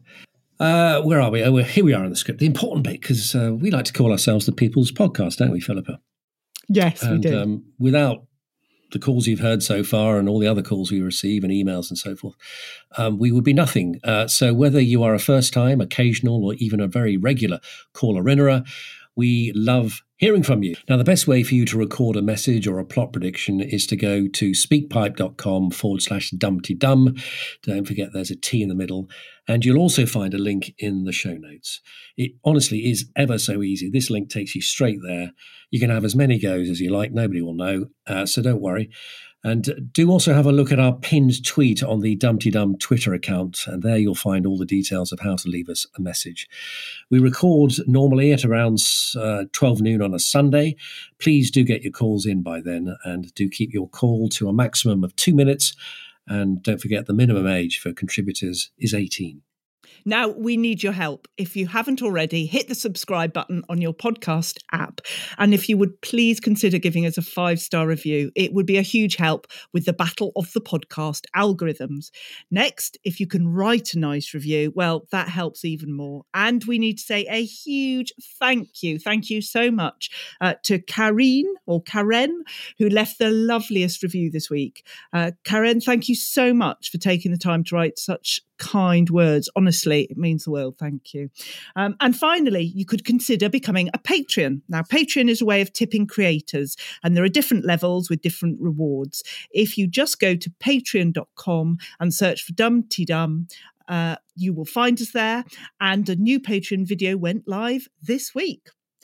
Uh, where are we? Oh, we're, here we are in the script. The important bit, because uh, we like to call ourselves the People's Podcast, don't we, Philippa? Yes, and, we do. Um, without the calls you've heard so far and all the other calls we receive and emails and so forth, um, we would be nothing. Uh, so whether you are a first-time, occasional, or even a very regular caller-innerer, we love hearing from you. Now, the best way for you to record a message or a plot prediction is to go to speakpipe.com forward slash dumpty-dum. Don't forget there's a T in the middle. And you'll also find a link in the show notes. It honestly is ever so easy. This link takes you straight there. You can have as many goes as you like. Nobody will know. Uh, so don't worry. And do also have a look at our pinned tweet on the Dumpty Dum Twitter account, and there you'll find all the details of how to leave us a message. We record normally at around uh, twelve noon on a Sunday. Please do get your calls in by then, and do keep your call to a maximum of two minutes. And don't forget, the minimum age for contributors is eighteen. Now, we need your help. If you haven't already, hit the subscribe button on your podcast app. And if you would please consider giving us a five-star review, it would be a huge help with the battle of the podcast algorithms. Next, if you can write a nice review, well, that helps even more. And we need to say a huge thank you. Thank you so much uh, to Karine or Karen, who left the loveliest review this week. Uh, Karen, thank you so much for taking the time to write such kind words. Honestly, it means the world. Thank you. Um, and finally, you could consider becoming a Patreon. Now, Patreon is a way of tipping creators, and there are different levels with different rewards. If you just go to patreon dot com and search for Dumpty Dum, uh, you will find us there. And a new Patreon video went live this week.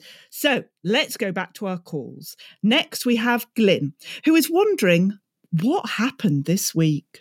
So let's go back to our calls. Next, we have Glyn, who is wondering what happened this week.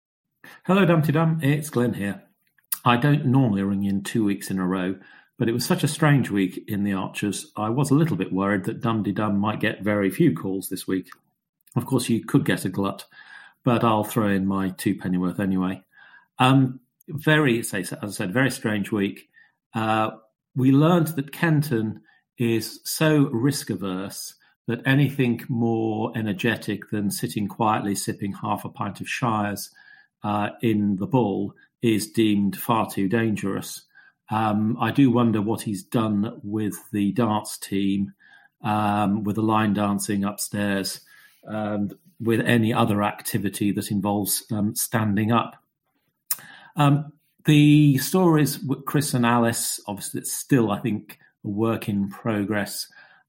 Hello, Dumpty Dum. It's Glenn here. I don't normally ring in two weeks in a row, but it was such a strange week in the Archers, I was a little bit worried that Dumpty Dum might get very few calls this week. Of course, you could get a glut, but I'll throw in my two pennyworth anyway. Um, very, as I said, very strange week. Uh, we learned that Kenton is so risk-averse that anything more energetic than sitting quietly sipping half a pint of Shires Uh, in the Bull is deemed far too dangerous. Um, I do wonder what he's done with the darts team, um, with the line dancing upstairs, and with any other activity that involves um, standing up. Um, the stories with Chris and Alice, obviously it's still, I think, a work in progress,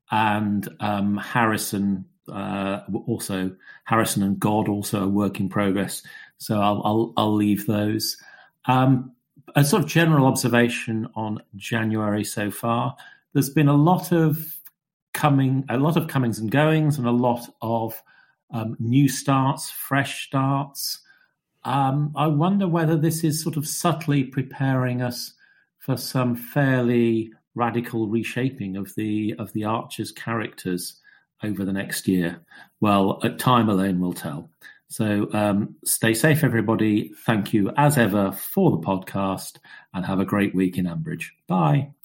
and um, Harrison, uh, also Harrison and God, also a work in progress. So I'll, I'll, I'll leave those. Um, a sort of general observation on January so far. There's been a lot of coming, a lot of comings and goings, and a lot of um, new starts, fresh starts. Um, I wonder whether this is sort of subtly preparing us for some fairly radical reshaping of the of the Archers' characters over the next year. Well, time alone will tell. So um, stay safe, everybody. Thank you, as ever, for the podcast, and have a great week in Ambridge. Bye.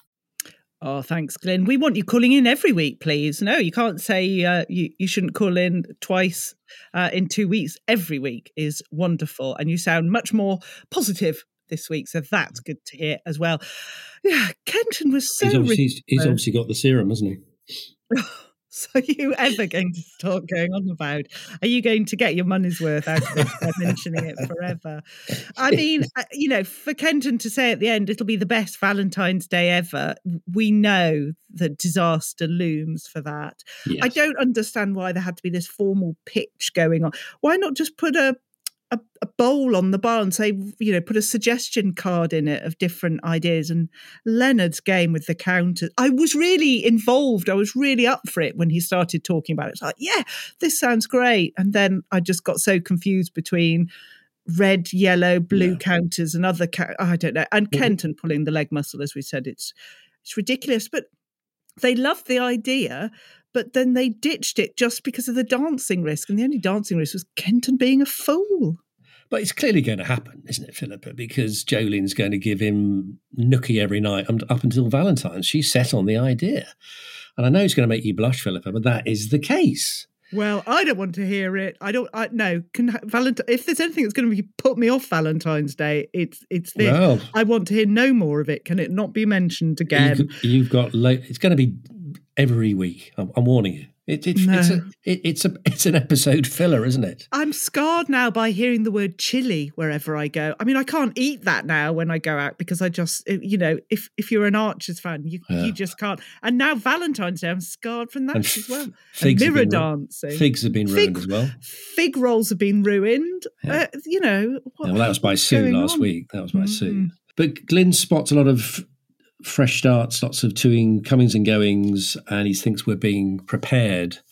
Oh, thanks, Glenn. We want you calling in every week, please. No, you can't say uh, you, you shouldn't call in twice uh, in two weeks. Every week is wonderful, and you sound much more positive this week, so that's good to hear as well. Yeah, Kenton was so... He's obviously, he's, he's obviously got the serum, hasn't he? So are you ever going to start going on about? Are you going to get your money's worth out of this by mentioning it forever? I mean, you know, for Kenton to say at the end, it'll be the best Valentine's Day ever, we know that disaster looms for that. Yes. I don't understand why there had to be this formal pitch going on. Why not just put a A, a bowl on the bar and say, you know, put a suggestion card in it of different ideas, and Leonard's game with the counters. I was really involved. I was really up for it when he started talking about it. It's like, yeah, this sounds great. And then I just got so confused between red, yellow, blue yeah. counters and other, ca- I don't know. And mm-hmm. Kenton pulling the leg muscle, as we said, it's it's ridiculous. But they loved the idea, but then they ditched it just because of the dancing risk. And the only dancing risk was Kenton being a fool. But it's clearly going to happen, isn't it, Philippa? Because Jolene's going to give him nookie every night up until Valentine's. She's set on the idea. And I know it's going to make you blush, Philippa, but that is the case. Well, I don't want to hear it. I don't. I no. Can Valentine? If there's anything that's going to be put me off Valentine's Day, it's it's this. Well, I want to hear no more of it. Can it not be mentioned again? You've, you've got. Lo- it's going to be every week. I'm, I'm warning you. It, it, no. It's a it, it's a it's an episode filler, isn't it? I'm scarred now by hearing the word chili wherever I go. I mean, I can't eat that now when I go out because I just, you know, if if you're an Archers fan, you yeah. you just can't. And now Valentine's Day, I'm scarred from that and as well. Figs and mirror have dancing. Figs have been ruined fig, as well. Fig rolls have been ruined. Yeah. Uh, you know. What, yeah, well, that was by Sue last on? week. That was by mm-hmm. Sue. But Glyn spots a lot of fresh starts, lots of doing comings and goings, and he thinks we're being prepared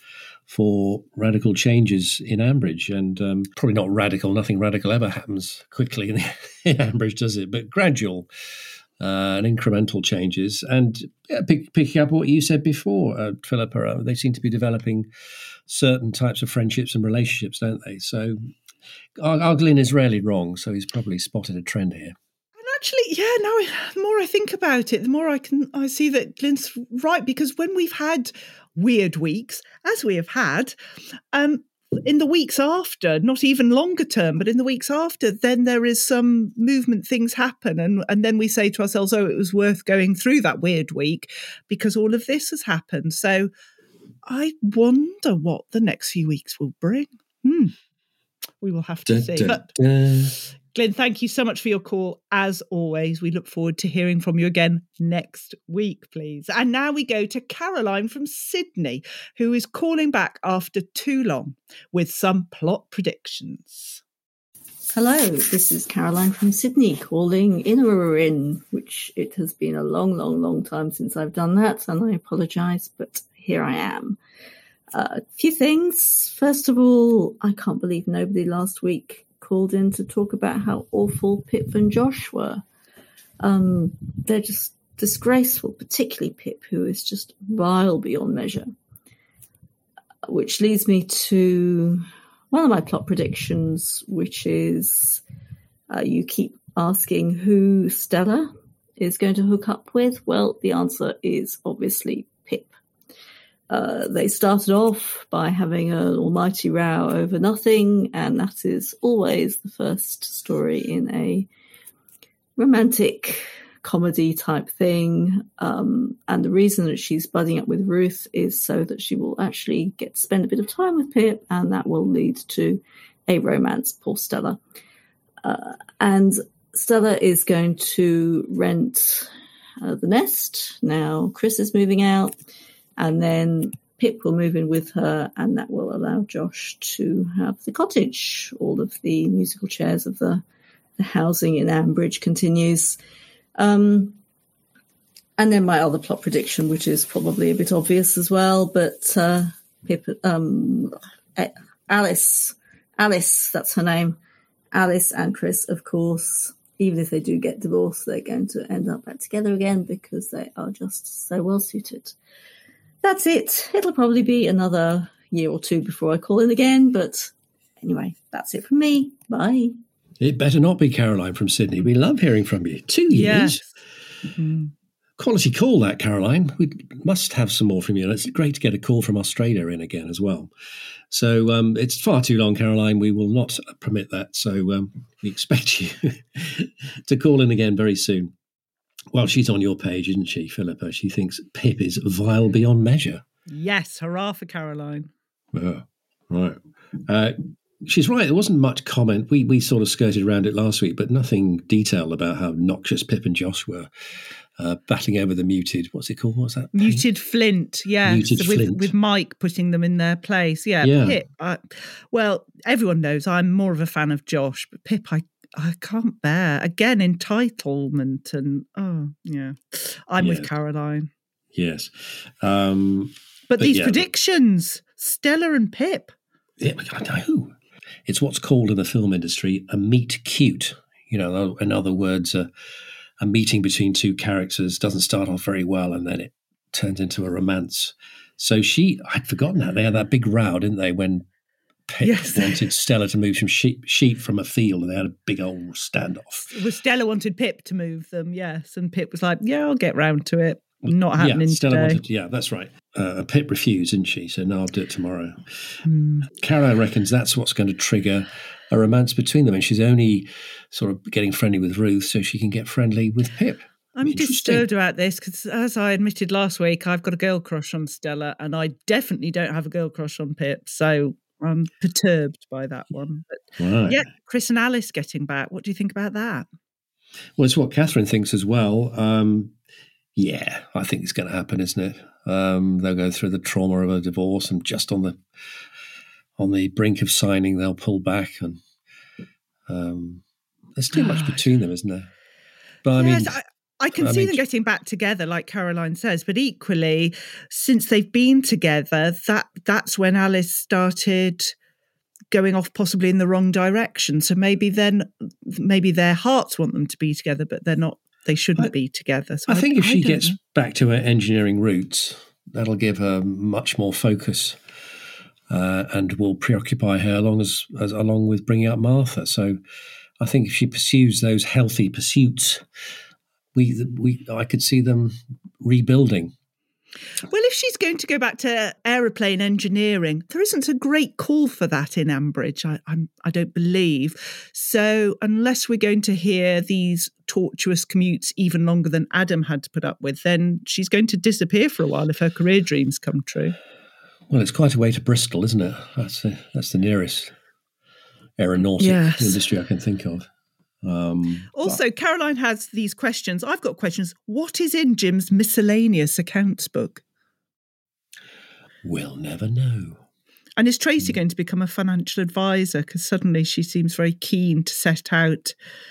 for radical changes in Ambridge. And um, probably not radical. Nothing radical ever happens quickly in, in Ambridge, does it? But gradual uh, and incremental changes. And yeah, pick, picking up what you said before, uh, Philippa, uh, they seem to be developing certain types of friendships and relationships, don't they? So our, our Glyn is rarely wrong, so he's probably spotted a trend here. Actually, yeah, now the more I think about it, the more I can I see that Glyn's right, because when we've had weird weeks, as we have had, um, in the weeks after, not even longer term, but in the weeks after, then there is some movement, things happen, and, and then we say to ourselves, oh, it was worth going through that weird week because all of this has happened. So I wonder what the next few weeks will bring. Hmm. We will have to da, see. Da, but da. Glyn, thank you so much for your call. As always, we look forward to hearing from you again next week, please. And now we go to Caroline from Sydney, who is calling back after too long with some plot predictions. Hello, this is Caroline from Sydney calling in or in, which it has been a long, long, long time since I've done that, and I apologise, but here I am. Uh, a few things. First of all, I can't believe nobody last week called in to talk about how awful Pip and Josh were. Um, they're just disgraceful, particularly Pip, who is just vile beyond measure. Which leads me to one of my plot predictions, which is uh, you keep asking who Stella is going to hook up with. Well, the answer is obviously Pip. Uh, they started off by having an almighty row over nothing, and that is always the first story in a romantic comedy type thing. Um, and the reason that she's budding up with Ruth is so that she will actually get to spend a bit of time with Pip, and that will lead to a romance. Poor Stella. Uh, and Stella is going to rent uh, the nest. Now Chris is moving out. And then Pip will move in with her, and that will allow Josh to have the cottage. All of the musical chairs of the, the housing in Ambridge continues. Um, and then my other plot prediction, which is probably a bit obvious as well, but uh, Pip, um, Alice, Alice, that's her name. Alice and Chris, of course, even if they do get divorced, they're going to end up back together again because they are just so well suited. That's it. It'll probably be another year or two before I call in again. But anyway, that's it from me. Bye. It better not be Caroline from Sydney. We love hearing from you. Two years. Yes. Mm-hmm. Quality call, that, Caroline. We must have some more from you. And it's great to get a call from Australia in again as well. So um, it's far too long, Caroline. We will not permit that. So um, we expect you to call in again very soon. Well, she's on your page, isn't she, Philippa? She thinks Pip is vile beyond measure. Yes, hurrah for Caroline. Yeah, right. Uh, she's right. There wasn't much comment. We we sort of skirted around it last week, but nothing detailed about how noxious Pip and Josh were uh, batting over the muted. What's it called? What's that? Muted Flint. Yeah, muted so with, Flint. with Mike putting them in their place. Yeah, yeah. Pip. I, well, everyone knows I'm more of a fan of Josh, but Pip, I. I can't bear. Again, entitlement and, oh, yeah. I'm yeah. with Caroline. Yes. Um, but, but these yeah, predictions, Stella and Pip. Yeah, I know. It's what's called in the film industry a meet cute. You know, in other words, a, a meeting between two characters doesn't start off very well and then it turns into a romance. So she, I'd forgotten that. They had that big row, didn't they, when Pip yes. wanted Stella to move some sheep, sheep from a field, and they had a big old standoff. Well, Stella wanted Pip to move them, yes, and Pip was like, "Yeah, I'll get round to it. Not happening yeah, Stella today." Wanted, yeah, that's right. Uh, Pip refused, didn't she? So no, I'll do it tomorrow. Hmm. Cara reckons that's what's going to trigger a romance between them, and she's only sort of getting friendly with Ruth so she can get friendly with Pip. I'm disturbed about this because, as I admitted last week, I've got a girl crush on Stella, and I definitely don't have a girl crush on Pip. So I'm perturbed by that one. But right. yeah, Chris and Alice getting back. What do you think about that? Well, it's what Catherine thinks as well. Um, yeah, I think it's going to happen, isn't it? Um, they'll go through the trauma of a divorce, and just on the on the brink of signing, they'll pull back, and um, there's too much between them, isn't there? But I yes, mean, I, I can I see mean, them getting back together, like Caroline says, but equally, since they've been together, that that's when Alice started going off possibly in the wrong direction. So maybe then, maybe their hearts want them to be together, but they're not. They shouldn't I, be together. So I, I think if I she gets know. back to her engineering roots, that'll give her much more focus, uh, and will preoccupy her along as, as along with bringing up Martha. So I think if she pursues those healthy pursuits, we we I could see them rebuilding. Well, if she's going to go back to aeroplane engineering, there isn't a great call for that in Ambridge, I, I'm, I don't believe. So unless we're going to hear these tortuous commutes even longer than Adam had to put up with, then she's going to disappear for a while if her career dreams come true. Well, it's quite a way to Bristol, isn't it? That's the, that's the nearest aeronautic yes. industry I can think of. Um, also, but, Caroline has these questions. I've got questions. What is in Jim's miscellaneous accounts book? We'll never know. And is Tracy mm. going to become a financial advisor? Because suddenly she seems very keen to set out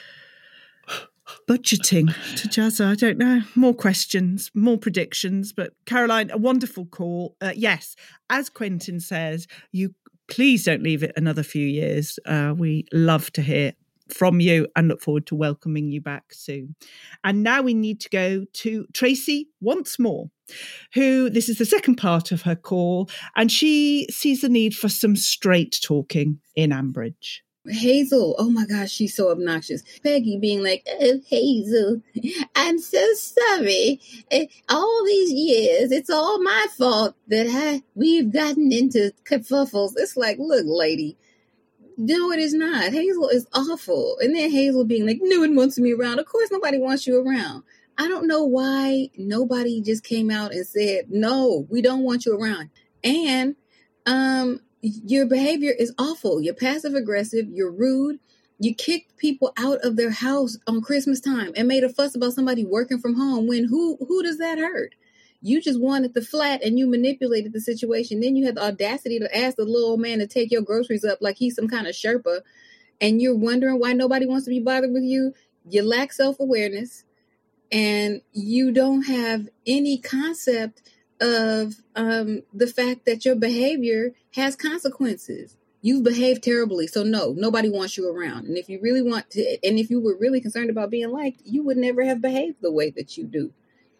budgeting to Jazza. I don't know. More questions, more predictions. But Caroline, a wonderful call. Uh, yes, as Quentin says, you please don't leave it another few years. Uh, we love to hear from you and look forward to welcoming you back soon. And now we need to go to Tracy once more, who, this is the second part of her call, and she sees the need for some straight talking in Ambridge. Hazel, oh my gosh, she's so obnoxious. Peggy being like, oh, Hazel, I'm so sorry. All these years, it's all my fault that I we've gotten into kerfuffles. It's like, look, lady, no, it is not. Hazel is awful. And then Hazel being like, no one wants me around. Of course, nobody wants you around. I don't know why nobody just came out and said, no, we don't want you around. And um, your behavior is awful. You're passive aggressive. You're rude. You kicked people out of their house on Christmas time and made a fuss about somebody working from home when who who does that hurt? You just wanted the flat and you manipulated the situation. Then you had the audacity to ask the little old man to take your groceries up like he's some kind of Sherpa. And you're wondering why nobody wants to be bothered with you. You lack self-awareness and you don't have any concept of um, the fact that your behavior has consequences. You've behaved terribly. So no, nobody wants you around. And if you really want to, and if you were really concerned about being liked, you would never have behaved the way that you do.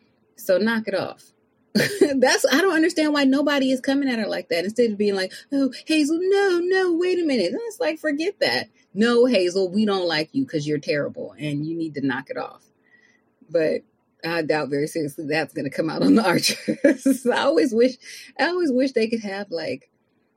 So knock it off. That's, I don't understand why nobody is coming at her like that. Instead of being like, oh, Hazel, no, no, wait a minute. And it's like, forget that. No, Hazel, we don't like you because you're terrible and you need to knock it off. But I doubt very seriously that's going to come out on the Archers. I always wish, I always wish they could have like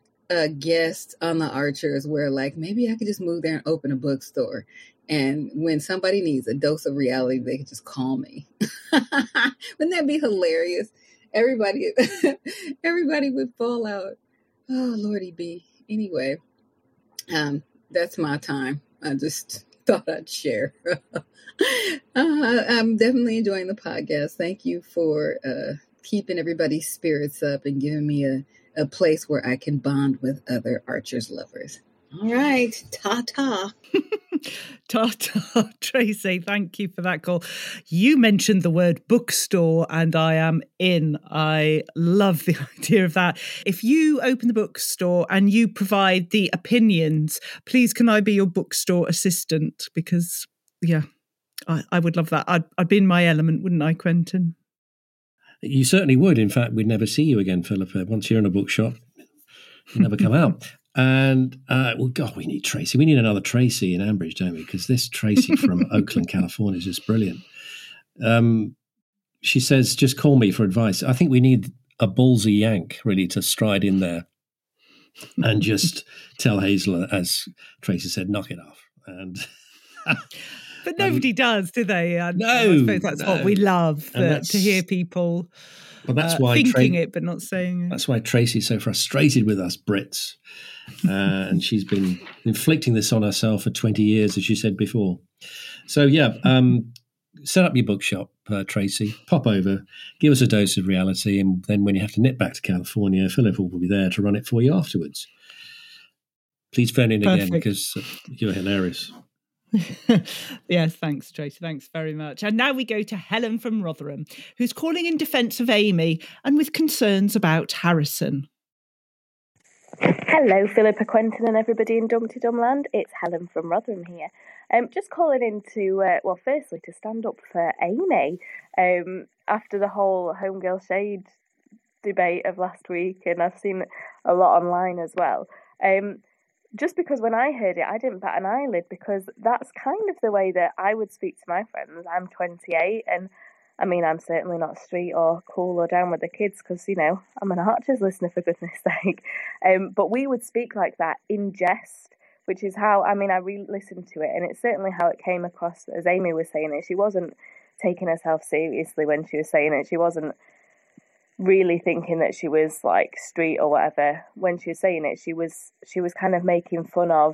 a guest on the Archers where like, maybe I could just move there and open a bookstore. And when somebody needs a dose of reality, they could just call me. Wouldn't that be hilarious? Everybody, everybody would fall out. Oh, Lordy B. Anyway, um, that's my time. I just thought I'd share. uh, I'm definitely enjoying the podcast. Thank you for uh, keeping everybody's spirits up and giving me a, a place where I can bond with other Archers lovers. All right. Ta-ta. Ta-ta, Tracy. Thank you for that call. You mentioned the word bookstore and I am in. I love the idea of that. If you open the bookstore and you provide the opinions, please can I be your bookstore assistant? Because, yeah, I, I would love that. I'd, I'd be in my element, wouldn't I, Quentin? You certainly would. In fact, we'd never see you again, Philippa. Once you're in a bookshop, you never come out. And, uh, well, God, we need Tracy. We need another Tracy in Ambridge, don't we? Because this Tracy from Oakland, California is just brilliant. Um, she says, just call me for advice. I think we need a ballsy yank, really, to stride in there and just tell Hazel, as Tracy said, knock it off. And But nobody um, does, do they? And no. I suppose that's no. what we love, that, to hear people well, that's uh, why thinking Tra- it but not saying it. That's why Tracy's so frustrated with us Brits. Uh, and she's been inflicting this on herself for twenty years, as she said before. So, yeah, um, set up your bookshop, uh, Tracy. Pop over, give us a dose of reality, and then when you have to nip back to California, Philip will be there to run it for you afterwards. Please phone in Perfect. Again, because you're hilarious. Yes, thanks, Tracy. Thanks very much. And now we go to Helen from Rotherham, who's calling in defence of Amy and with concerns about Harrison. Hello, Philippa, Quentin and everybody in Dumpty Dumland. It's Helen from Rotherham here. Um, just calling in to, uh, well, firstly, to stand up for Amy um, after the whole Homegirl Shade debate of last week, and I've seen a lot online as well. Um, just because when I heard it, I didn't bat an eyelid, because that's kind of the way that I would speak to my friends. I'm twenty-eight, and I mean, I'm certainly not street or cool or down with the kids because, you know, I'm an Archers listener, for goodness sake. Um, but we would speak like that in jest, which is how, I mean, I re-listened to it, and it's certainly how it came across as Amy was saying it. She wasn't taking herself seriously when she was saying it. She wasn't really thinking that she was like street or whatever when she was saying it. She was she was kind of making fun of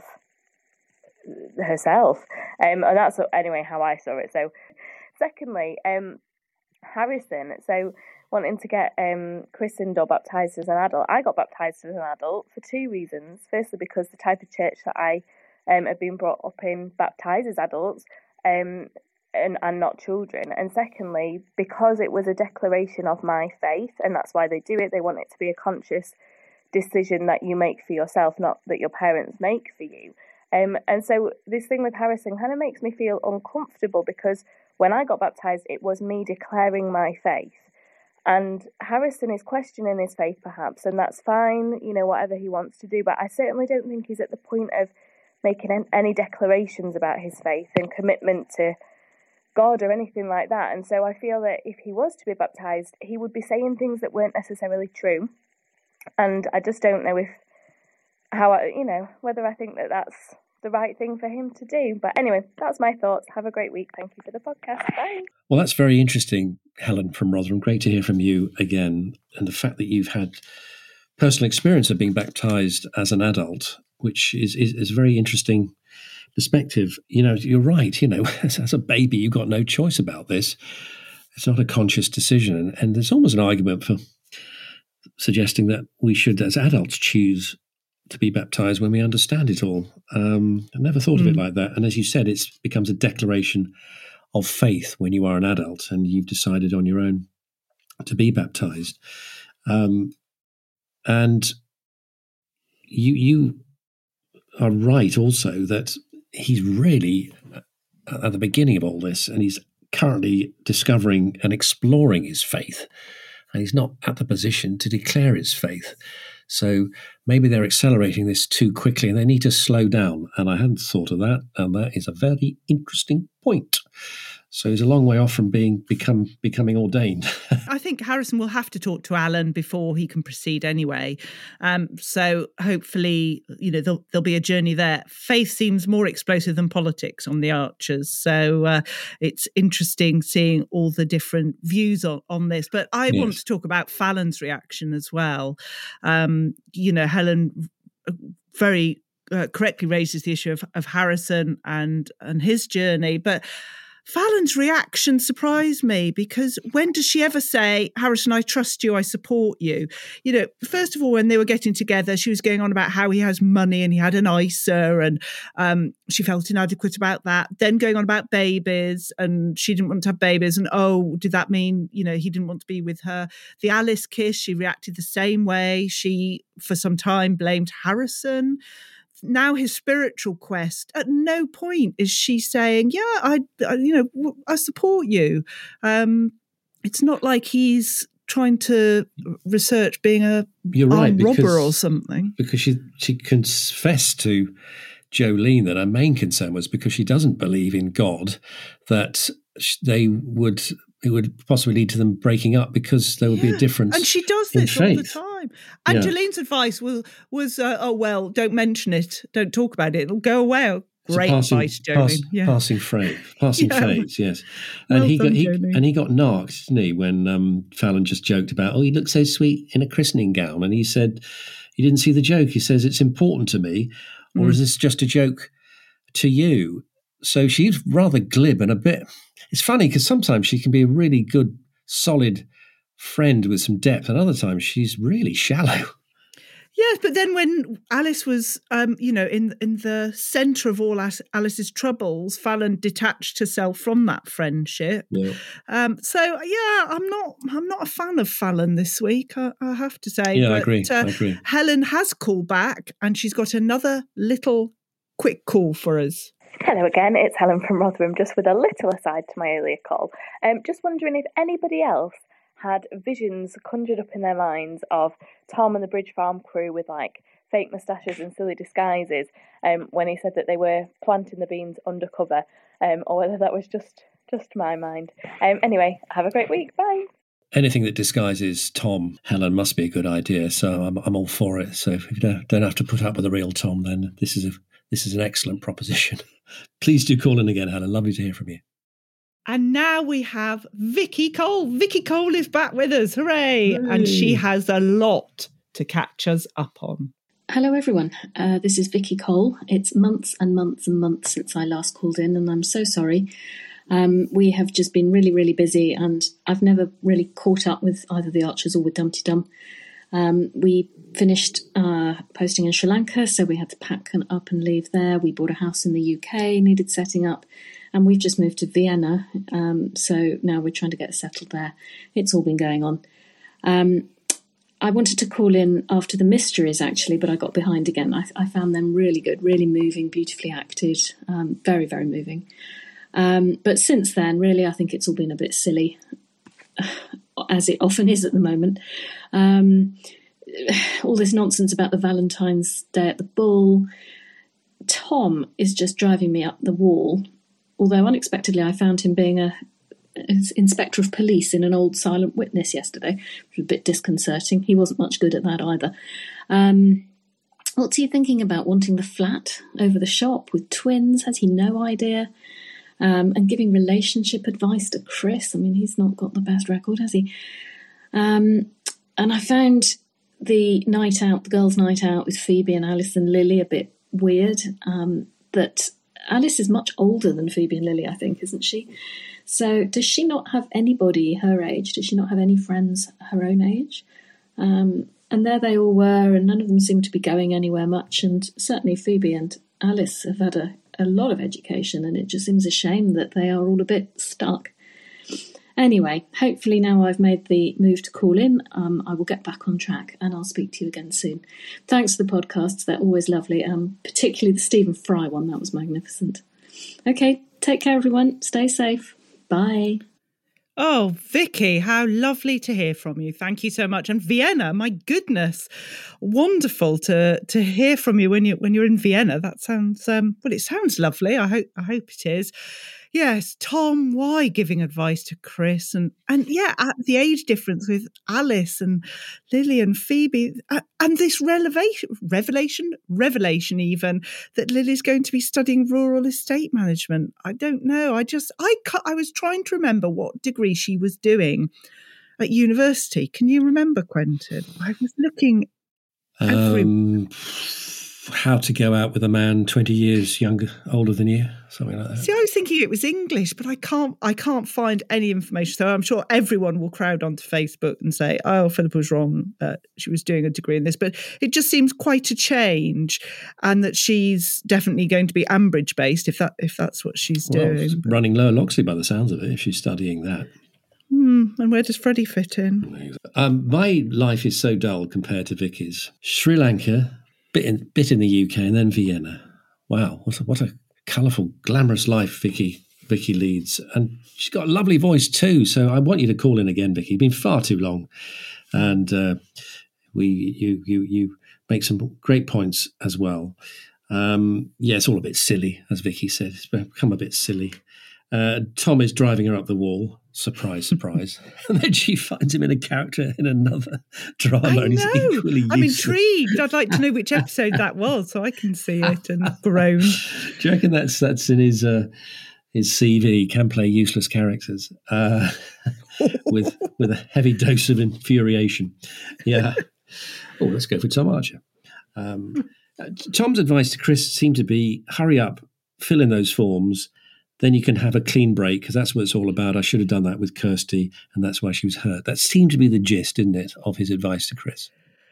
herself. Um, and that's, anyway, how I saw it. So, secondly, um, Harrison, so wanting to get um, christened or baptised as an adult. I got baptised as an adult for two reasons. Firstly, because the type of church that I um, have been brought up in baptises adults um, and, and not children. And secondly, because it was a declaration of my faith, and that's why they do it. They want it to be a conscious decision that you make for yourself, not that your parents make for you. Um, and so this thing with Harrison kind of makes me feel uncomfortable, because when I got baptised, it was me declaring my faith. And Harrison is questioning his faith, perhaps, and that's fine, you know, whatever he wants to do. But I certainly don't think he's at the point of making any declarations about his faith and commitment to God or anything like that. And so I feel that if he was to be baptised, he would be saying things that weren't necessarily true. And I just don't know if, how, I, you know, whether I think that that's the right thing for him to do. But anyway, that's my thoughts. Have a great week. Thank you for the podcast. Bye. Well, that's very interesting, Helen from Rotherham. Great to hear from you again. And the fact that you've had personal experience of being baptised as an adult, which is, is, is a very interesting perspective. You know, you're right. You know, as, as a baby, you've got no choice about this. It's not a conscious decision. And, and there's almost an argument for suggesting that we should, as adults, choose to be baptized when we understand it all. Um, I never thought of it Mm. like that. And as you said, it becomes a declaration of faith when you are an adult and you've decided on your own to be baptized. Um, and you you are right also that he's really at the beginning of all this, and he's currently discovering and exploring his faith, and he's not at the position to declare his faith. So maybe they're accelerating this too quickly and they need to slow down. And I hadn't thought of that. And that is a very interesting point. So he's a long way off from being become becoming ordained. I think Harrison will have to talk to Alan before he can proceed anyway. Um, so hopefully, you know, there'll, there'll be a journey there. Faith seems more explosive than politics on the Archers. So uh, it's interesting seeing all the different views on, on this. But I Yes. want to talk about Fallon's reaction as well. Um, you know, Helen very uh, correctly raises the issue of, of Harrison and, and his journey. But Fallon's reaction surprised me, because when does she ever say, Harrison, I trust you, I support you? You know, first of all, when they were getting together, she was going on about how he has money and he had an I S A, and um, she felt inadequate about that. Then going on about babies, and she didn't want to have babies, and oh, did that mean, you know, he didn't want to be with her? The Alice kiss, she reacted the same way. She, for some time, blamed Harrison. Now his spiritual quest, at no point is she saying, yeah, I, I you know, I support you. Um, it's not like he's trying to research being a You're right, armed robber because- or something. Because she, she confessed to Jolene that her main concern was because she doesn't believe in God, that sh- they would it would possibly lead to them breaking up because there would be a difference. And she does in this all the faith. time. And Yeah. Jolene's advice was, was uh, oh, well, don't mention it. Don't talk about it. It'll go away. Oh, It's a great passing, advice, Jolene. pass- yeah. Passing phrase, passing Yeah. phase, yes. And Well he done, got he, Jolene. and he got narked, didn't he? When um, Fallon just joked about, oh, he looks so sweet in a christening gown, and he said he didn't see the joke. He says it's important to me, or Mm. is this just a joke to you? So she's rather glib and a bit. It's funny because sometimes she can be a really good, solid friend with some depth, and other times she's really shallow. Yes, but then when Alice was, um, you know, in in the centre of all Alice's troubles, Fallon detached herself from that friendship. Yeah. Um, so yeah, I'm not, I'm not a fan of Fallon this week. I, I have to say. Yeah, but, I agree. Uh, I agree. Helen has called back, and she's got another little quick call for us. Hello again, it's Helen from Rotherham, just with a little aside to my earlier call. Um, just wondering if anybody else had visions conjured up in their minds of Tom and the Bridge Farm crew with like fake moustaches and silly disguises um, when he said that they were planting the beans undercover, um, or whether that was just just my mind. Um, anyway, have a great week. Bye. Anything that disguises Tom, Helen, must be a good idea. So I'm I'm all for it. So if you don't, don't have to put up with a real Tom, then this is a this is an excellent proposition. Please do call in again, Helen. Lovely to hear from you. And now we have Vicky Cole. Vicky Cole is back with us. Hooray. Hooray. And she has a lot to catch us up on. Hello, everyone. Uh, this is Vicky Cole. It's months and months and months since I last called in, and I'm so sorry. Um, we have just been really, really busy, and I've never really caught up with either the Archers or with Dumpty Dum. Um, we finished uh, posting in Sri Lanka, so we had to pack and up and leave there. We bought a house in the U K, needed setting up. And we've just moved to Vienna, um, so now we're trying to get settled there. It's all been going on. Um, I wanted to call in after the mysteries, actually, but I got behind again. I, I found them really good, really moving, beautifully acted, um, very, very moving. Um, but since then, really, I think it's all been a bit silly, as it often is at the moment. Um, all this nonsense about the Valentine's Day at the Bull. Tom is just driving me up the wall. Although unexpectedly I found him being a an inspector of police in an old silent witness yesterday, which was a bit disconcerting. He wasn't much good at that either. Um, what's he thinking about? Wanting the flat over the shop with twins? Has he no idea? Um, and giving relationship advice to Chris. I mean, he's not got the best record, has he? Um, and I found the night out, the girls' night out with Phoebe and Alice and Lily a bit weird. Um, that... Alice is much older than Phoebe and Lily, I think, isn't she? So does she not have anybody her age? Does she not have any friends her own age? Um, and there they all were, and none of them seemed to be going anywhere much. And certainly Phoebe and Alice have had a, a lot of education, and it just seems a shame that they are all a bit stuck. Anyway, hopefully now I've made the move to call in, um, I will get back on track and I'll speak to you again soon. Thanks for the podcasts, they're always lovely, um, particularly the Stephen Fry one, that was magnificent. Okay, take care everyone, stay safe, bye. Oh, Vicky, how lovely to hear from you. Thank you so much. And Vienna, my goodness, wonderful to to hear from you when you when you're in Vienna. That sounds um, well, it sounds lovely. I hope I hope it is. Yes, Tom, why giving advice to Chris? And, and yeah, at the age difference with Alice and Lily and Phoebe, uh, and this revelation, revelation, revelation even, that Lily's going to be studying rural estate management. I don't know. I just, I, I was trying to remember what degree she was doing at university. Can you remember, Quentin? I was looking every... Um, how to go out with a man twenty years younger, older than you, something like that. See, I was thinking it was English, but I can't. I can't find any information. So I'm sure everyone will crowd onto Facebook and say, "Oh, Philippa was wrong. Uh, she was doing a degree in this." But it just seems quite a change, and that she's definitely going to be Ambridge based if that if that's what she's Well, doing. running Lower Loxley by the sounds of it, if she's studying that. Hmm, and where does Freddie fit in? Um, my life is so dull compared to Vicky's. Sri Lanka. Bit in, bit in the U K and then Vienna. Wow, what a, what a colourful, glamorous life Vicky Vicky leads. And she's got a lovely voice too, so I want you to call in again, Vicky. You've been far too long. And uh, we you you you make some great points as well. Um, yeah, it's all a bit silly, as Vicky said. It's become a bit silly. Uh, Tom is driving her up the wall. Surprise, surprise. And then she finds him in a character in another drama. I and he's know. equally I'm useless. intrigued. I'd like to know which episode that was so I can see it and groan. Do you reckon that's that's in his uh, his C V? Can play useless characters uh, with with a heavy dose of infuriation. Yeah. Oh, let's go for Tom Archer. Um, Tom's advice to Chris seemed to be: hurry up, fill in those forms. Then you can have a clean break, because that's what it's all about. I should have done that with Kirsty, and that's why she was hurt. That seemed to be the gist, didn't it, of his advice to Chris?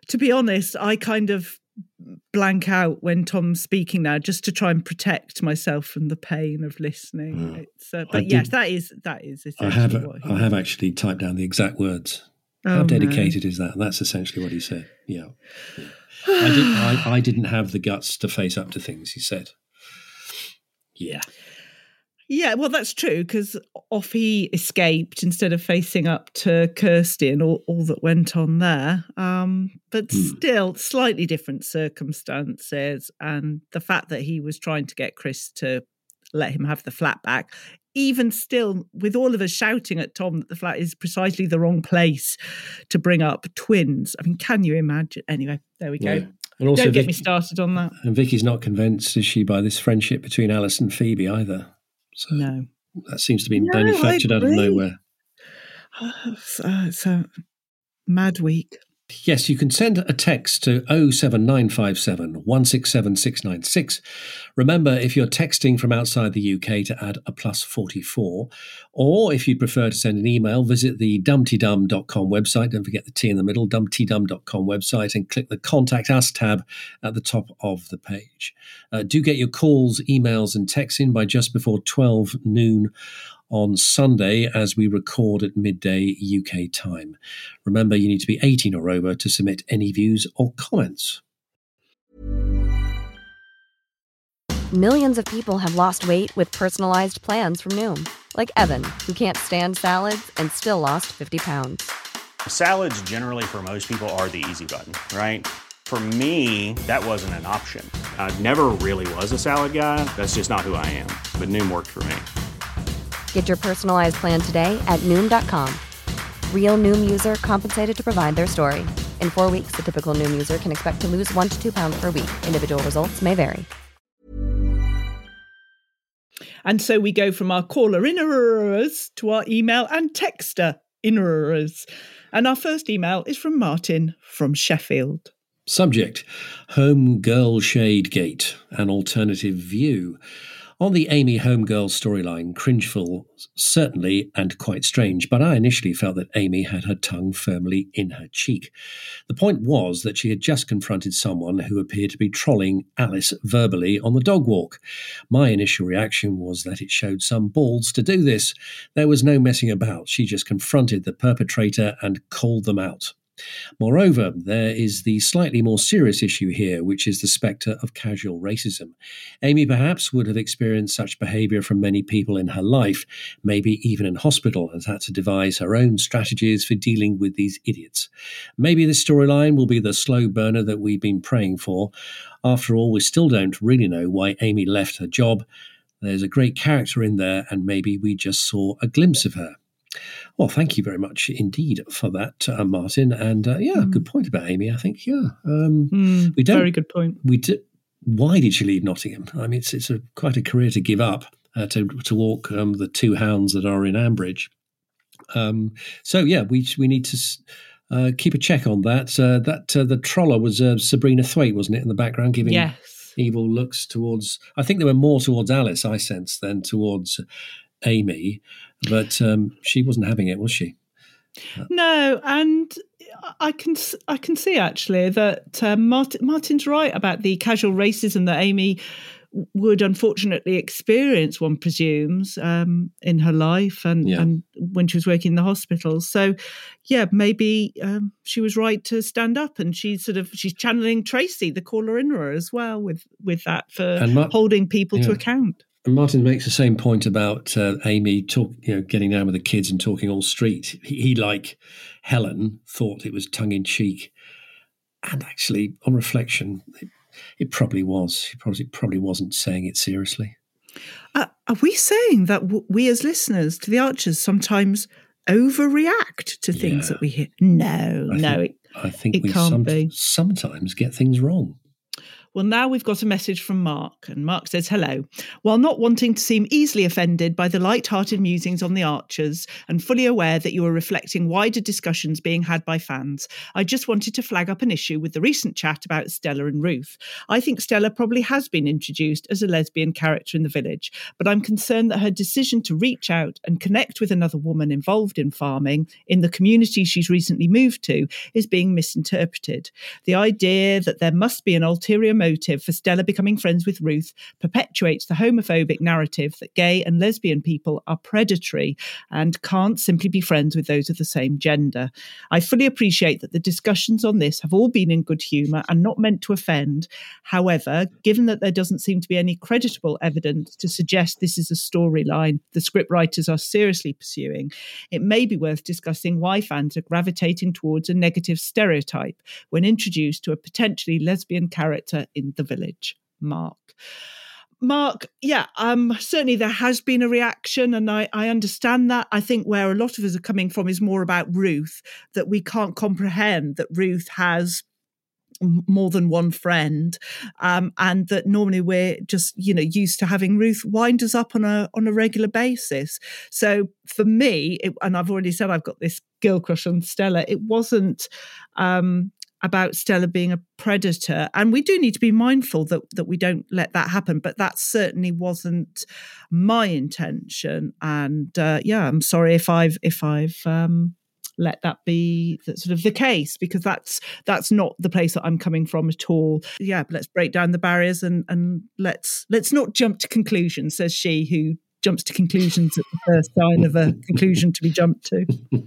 to be honest, I kind of blank out when Tom's speaking now, just to try and protect myself from the pain of listening. Mm. It's, uh, but I yes, did, that is that is essentially I have, what he I have actually typed down the exact words. Oh, How dedicated no. is that? That's essentially what he said. Yeah, yeah. I didn't. I, I didn't have the guts to face up to things. He said. Yeah. Yeah, well, that's true, because off he escaped instead of facing up to Kirsty and all, all that went on there. Um, but mm. still, slightly different circumstances. And the fact that he was trying to get Chris to let him have the flat back, even still, with all of us shouting at Tom that the flat is precisely the wrong place to bring up twins. I mean, can you imagine? Anyway, there we go. Yeah. And also Don't get Vic- me started on that. And Vicky's not convinced, is she, by this friendship between Alice and Phoebe either? So no. That seems to be no, manufactured out of nowhere. Oh, it's, uh, it's a mad week. Yes, you can send a text to oh seven nine five seven, one six seven, six nine six. Remember, if you're texting from outside the U K, to add a plus forty-four. Or if you prefer to send an email, visit the dumtydum dot com website. Don't forget the T in the middle, dumtydum dot com website, and click the Contact Us tab at the top of the page. Uh, do get your calls, emails and texts in by just before twelve noon on Sunday, as we record at midday U K time. Remember, you need to be eighteen or over to submit any views or comments. Millions of people have lost weight with personalized plans from Noom. Like Evan, who can't stand salads and still lost fifty pounds. Salads generally for most people are the easy button, right? For me, that wasn't an option. I never really was a salad guy. That's just not who I am. But Noom worked for me. Get your personalized plan today at Noom dot com. Real Noom user compensated to provide their story. In four weeks, the typical Noom user can expect to lose one to two pounds per week. Individual results may vary. And so we go from our caller innerers to our email and texter innerers. And our first email is from Martin from Sheffield. Subject: Home Girl Shade Gate, an alternative view. On the Amy Homegirl storyline, cringeful, certainly, and quite strange, but I initially felt that Amy had her tongue firmly in her cheek. The point was that she had just confronted someone who appeared to be trolling Alice verbally on the dog walk. My initial reaction was that it showed some balls to do this. There was no messing about. She just confronted the perpetrator and called them out. Moreover, there is the slightly more serious issue here, which is the spectre of casual racism. Amy perhaps would have experienced such behaviour from many people in her life, maybe even in hospital, and had to devise her own strategies for dealing with these idiots. Maybe this storyline will be the slow burner that we've been praying for. After all, we still don't really know why Amy left her job. There's a great character in there, and maybe we just saw a glimpse of her. Well, thank you very much indeed for that, uh, Martin. And uh, yeah, mm. good point about Amy, I think. Yeah, um, mm, we don't. Very good point. We did. Why did she leave Nottingham? I mean, it's it's a quite a career to give up uh, to to walk um, the two hounds that are in Ambridge. Um, so yeah, we we need to uh, keep a check on that. Uh, that uh, the troller was uh, Sabrina Thwaite, wasn't it, in the background, giving yes. evil looks towards. I think there were more towards Alice, I sense, than towards Amy. But um, she wasn't having it, was she? No, and I can I can see actually that uh, Martin, Martin's right about the casual racism that Amy would unfortunately experience, one presumes, um, in her life and, yeah. and when she was working in the hospital. So, yeah, maybe um, she was right to stand up, and she's sort of she's channeling Tracy, the caller in her, as well with with that for Mar- holding people yeah. to account. And Martin makes the same point about uh, Amy talk, you know, getting down with the kids and talking all street. He, he, like Helen, thought it was tongue-in-cheek. And actually, on reflection, it, it probably was. He probably, probably wasn't saying it seriously. Uh, are we saying that w- we as listeners to the Archers sometimes overreact to things yeah. that we hear? No, I no, think, it, I think it we can't some, be. sometimes get things wrong. Well, now we've got a message from Mark, and Mark says, hello. While not wanting to seem easily offended by the light-hearted musings on the Archers and fully aware that you are reflecting wider discussions being had by fans, I just wanted to flag up an issue with the recent chat about Stella and Ruth. I think Stella probably has been introduced as a lesbian character in the village, but I'm concerned that her decision to reach out and connect with another woman involved in farming in the community she's recently moved to is being misinterpreted. The idea that there must be an ulterior motive for Stella becoming friends with Ruth perpetuates the homophobic narrative that gay and lesbian people are predatory and can't simply be friends with those of the same gender. I fully appreciate that the discussions on this have all been in good humour and not meant to offend. However, given that there doesn't seem to be any creditable evidence to suggest this is a storyline the scriptwriters are seriously pursuing, it may be worth discussing why fans are gravitating towards a negative stereotype when introduced to a potentially lesbian character in the village. Mark. Mark, yeah, um, certainly there has been a reaction, and I, I understand that. I think where a lot of us are coming from is more about Ruth, that we can't comprehend that Ruth has more than one friend, um, and that normally we're just, you know, used to having Ruth wind us up on a on a regular basis. So for me, it, and I've already said I've got this girl crush on Stella, it wasn't um, about Stella being a predator, and we do need to be mindful that that we don't let that happen. But that certainly wasn't my intention, and uh, yeah, I'm sorry if I've if I've. Um, let that be the, sort of the case, because that's that's not the place that I'm coming from at all. Yeah, let's break down the barriers and and let's let's not jump to conclusions, says she who jumps to conclusions at the first sign of a conclusion to be jumped to.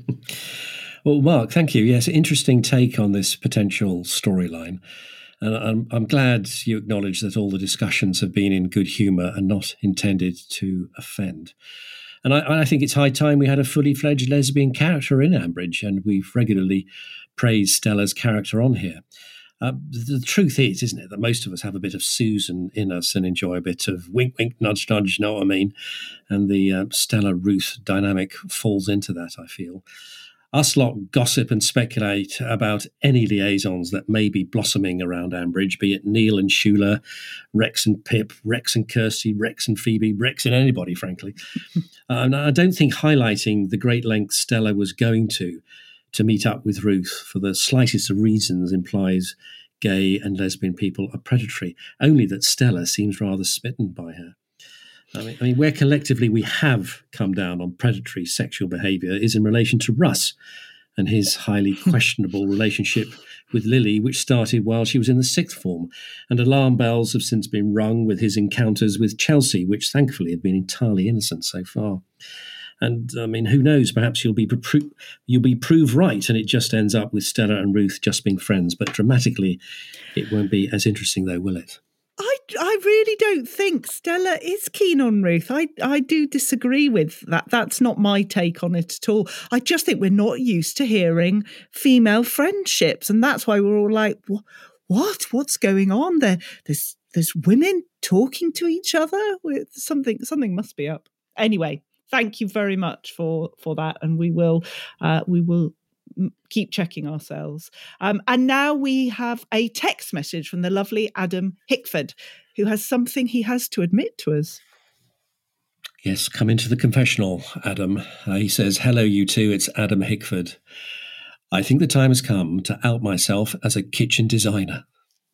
Well, Mark, thank you. Yes, interesting take on this potential storyline. And I'm, I'm glad you acknowledge that all the discussions have been in good humour and not intended to offend. And I, I think it's high time we had a fully fledged lesbian character in Ambridge, and we've regularly praised Stella's character on here. Uh, the, the truth is, isn't it, that most of us have a bit of Susan in us and enjoy a bit of wink, wink, nudge, nudge, know what I mean? And the uh, Stella-Ruth dynamic falls into that, I feel. Us lot gossip and speculate about any liaisons that may be blossoming around Ambridge, be it Neil and Shula, Rex and Pip, Rex and Kirsty, Rex and Phoebe, Rex and anybody, frankly. And I don't think highlighting the great lengths Stella was going to to meet up with Ruth for the slightest of reasons implies gay and lesbian people are predatory, only that Stella seems rather smitten by her. I mean, I mean, where collectively we have come down on predatory sexual behaviour is in relation to Russ and his highly questionable relationship with Lily, which started while she was in the sixth form, and alarm bells have since been rung with his encounters with Chelsea, which thankfully have been entirely innocent so far. And, I mean, who knows, perhaps you'll be pro- you'll be proved right and it just ends up with Stella and Ruth just being friends, but dramatically it won't be as interesting though, will it? I, I really don't think Stella is keen on Ruth. I, I do disagree with that. That's not my take on it at all. I just think we're not used to hearing female friendships. And that's why we're all like, what? What's going on there? There's, there's women talking to each other? Something, something must be up. Anyway, thank you very much for, for that. And we will, uh, we will keep checking ourselves. Um, and now we have a text message from the lovely Adam Hickford, who has something he has to admit to us. Yes, come into the confessional, Adam. Uh, he says, hello, you two, it's Adam Hickford. I think the time has come to out myself as a kitchen designer.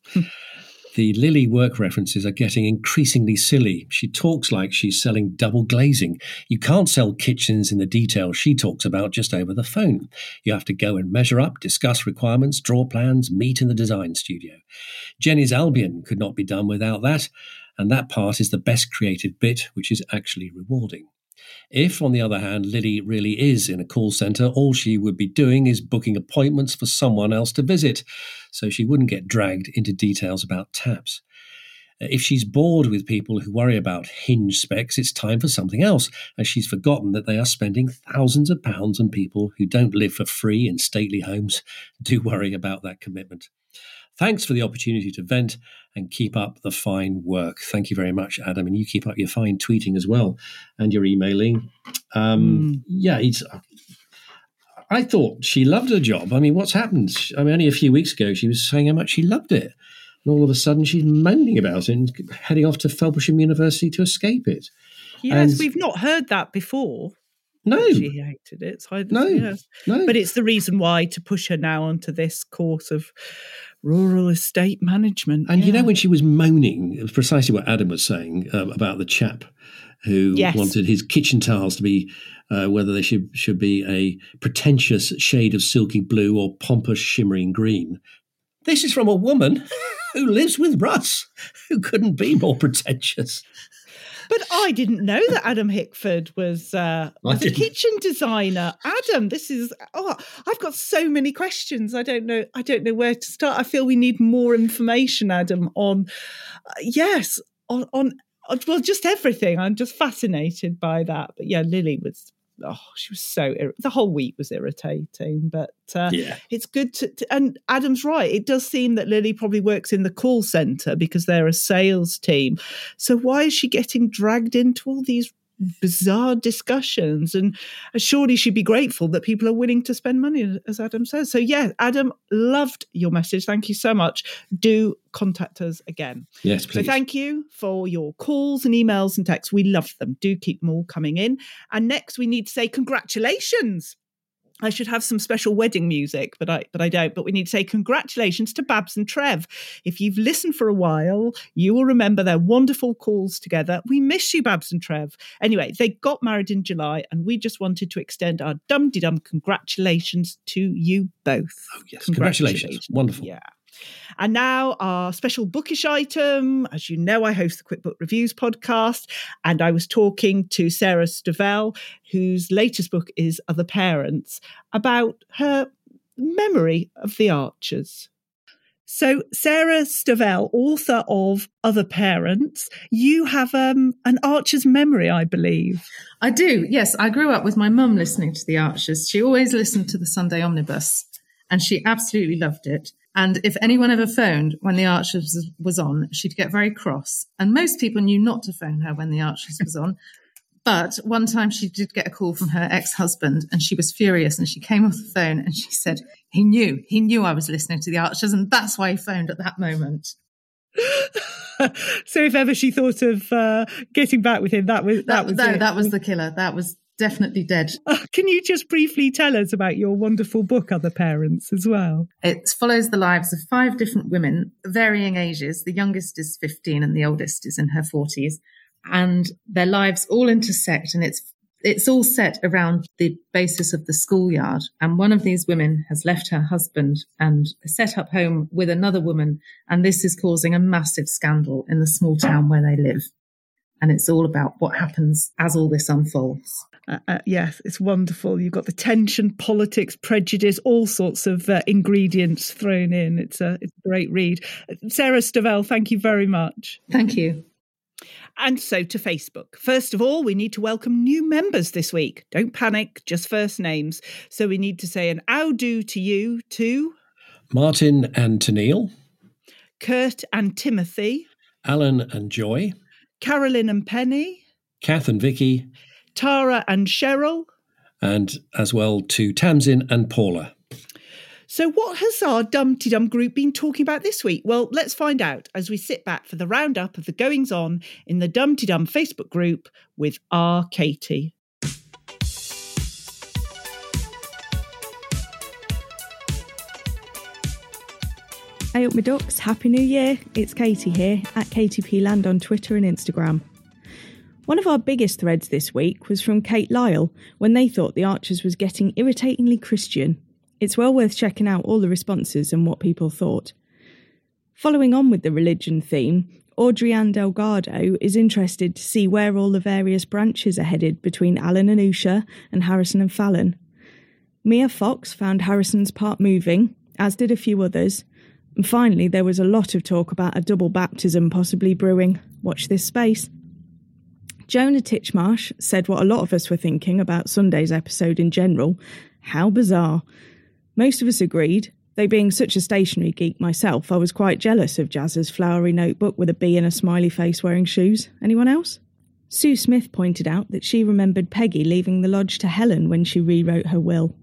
The Lily work references are getting increasingly silly. She talks like she's selling double glazing. You can't sell kitchens in the detail she talks about just over the phone. You have to go and measure up, discuss requirements, draw plans, meet in the design studio. Jenny's Albion could not be done without that, and that part is the best creative bit, which is actually rewarding. If, on the other hand, Lily really is in a call centre, all she would be doing is booking appointments for someone else to visit, so she wouldn't get dragged into details about taps. If she's bored with people who worry about hinge specs, it's time for something else, as she's forgotten that they are spending thousands of pounds on people who don't live for free in stately homes. Do worry about that commitment. Thanks for the opportunity to vent and keep up the fine work. Thank you very much, Adam. And you keep up your fine tweeting as well and your emailing. Um, mm. Yeah, it's, I thought she loved her job. I mean, what's happened? I mean, only a few weeks ago, she was saying how much she loved it. And all of a sudden she's moaning about it and heading off to Felpersham University to escape it. Yes, and, we've not heard that before. No. She hated it. So I, no, yes. no. But it's the reason why to push her now onto this course of rural estate management. And yeah. you know, when she was moaning, it was precisely what Adam was saying uh, about the chap who yes. wanted his kitchen tiles to be, uh, whether they should, should be a pretentious shade of silky blue or pompous shimmering green. This is from a woman who lives with Russ, who couldn't be more pretentious. But I didn't know that Adam Hickford was, uh, was a kitchen designer. Adam, this is oh, I've got so many questions. I don't know. I don't know where to start. I feel we need more information, Adam, on uh, yes, on, on on well, just everything. I'm just fascinated by that. But yeah, Lily was. Oh, she was so ir- the whole week was irritating, but uh, yeah. it's good to, to. And Adam's right. It does seem that Lily probably works in the call centre because they're a sales team. So why is she getting dragged into all these bizarre discussions? And surely she'd be grateful that people are willing to spend money, as Adam says. So yeah, Adam, loved your message. Thank you so much. Do contact us again. Yes, please. So thank you for your calls and emails and texts. We love them. Do keep them all coming in. And next we need to say congratulations. I should have some special wedding music, but I but I don't. But we need to say congratulations to Babs and Trev. If you've listened for a while, you will remember their wonderful calls together. We miss you, Babs and Trev. Anyway, they got married in July, and we just wanted to extend our dum-de-dum congratulations to you both. Oh, yes. Congratulations. Congratulations. Wonderful. Yeah. And now our special bookish item. As you know, I host the Quick Book Reviews podcast, and I was talking to Sarah Stovell, whose latest book is Other Parents, about her memory of the Archers. So Sarah Stovell, author of Other Parents, you have um, an Archer's memory, I believe. I do, yes. I grew up with my mum listening to the Archers. She always listened to the Sunday Omnibus, and she absolutely loved it. And if anyone ever phoned when the Archers was on, she'd get very cross. And most people knew not to phone her when the Archers was on. But one time she did get a call from her ex-husband, and she was furious, and she came off the phone and she said, he knew, he knew I was listening to the Archers, and that's why he phoned at that moment. So if ever she thought of uh, getting back with him, that was that, that was no, it. that was the killer. That was definitely dead. Uh, can you just briefly tell us about your wonderful book, Other Parents, as well? It follows the lives of five different women, varying ages. The youngest is fifteen and the oldest is in her forties. And their lives all intersect, and it's it's all set around the basis of the schoolyard. And one of these women has left her husband and set up home with another woman, and this is causing a massive scandal in the small town where they live. And it's all about what happens as all this unfolds. Uh, uh, yes, it's wonderful. You've got the tension, politics, prejudice, all sorts of uh, ingredients thrown in. It's a, it's a great read. Sarah Stovell, thank you very much. Thank you. And so to Facebook. First of all, we need to welcome new members this week. Don't panic, just first names. So we need to say an how do to you to Martin and Tennille, Kurt and Timothy, Alan and Joy, Carolyn and Penny, Kath and Vicky, Tara and Cheryl, and as well to Tamsin and Paula. So what has our Dum-Tee-Dum group been talking about this week? Well, let's find out as we sit back for the roundup of the goings-on in the Dum-Tee-Dum Facebook group with our Katie. Hey up my ducks, Happy New Year. It's Katie here, at Katie P Land on Twitter and Instagram. One of our biggest threads this week was from Kate Lyle when they thought the Archers was getting irritatingly Christian. It's well worth checking out all the responses and what people thought. Following on with the religion theme, Audrey-Anne Delgado is interested to see where all the various branches are headed between Alan and Usha and Harrison and Fallon. Mia Fox found Harrison's part moving, as did a few others. And finally, there was a lot of talk about a double baptism possibly brewing. Watch this space. Jonah Titchmarsh said what a lot of us were thinking about Sunday's episode in general. How bizarre. Most of us agreed, though being such a stationery geek myself, I was quite jealous of Jazz's flowery notebook with a bee and a smiley face wearing shoes. Anyone else? Sue Smith pointed out that she remembered Peggy leaving the lodge to Helen when she rewrote her will.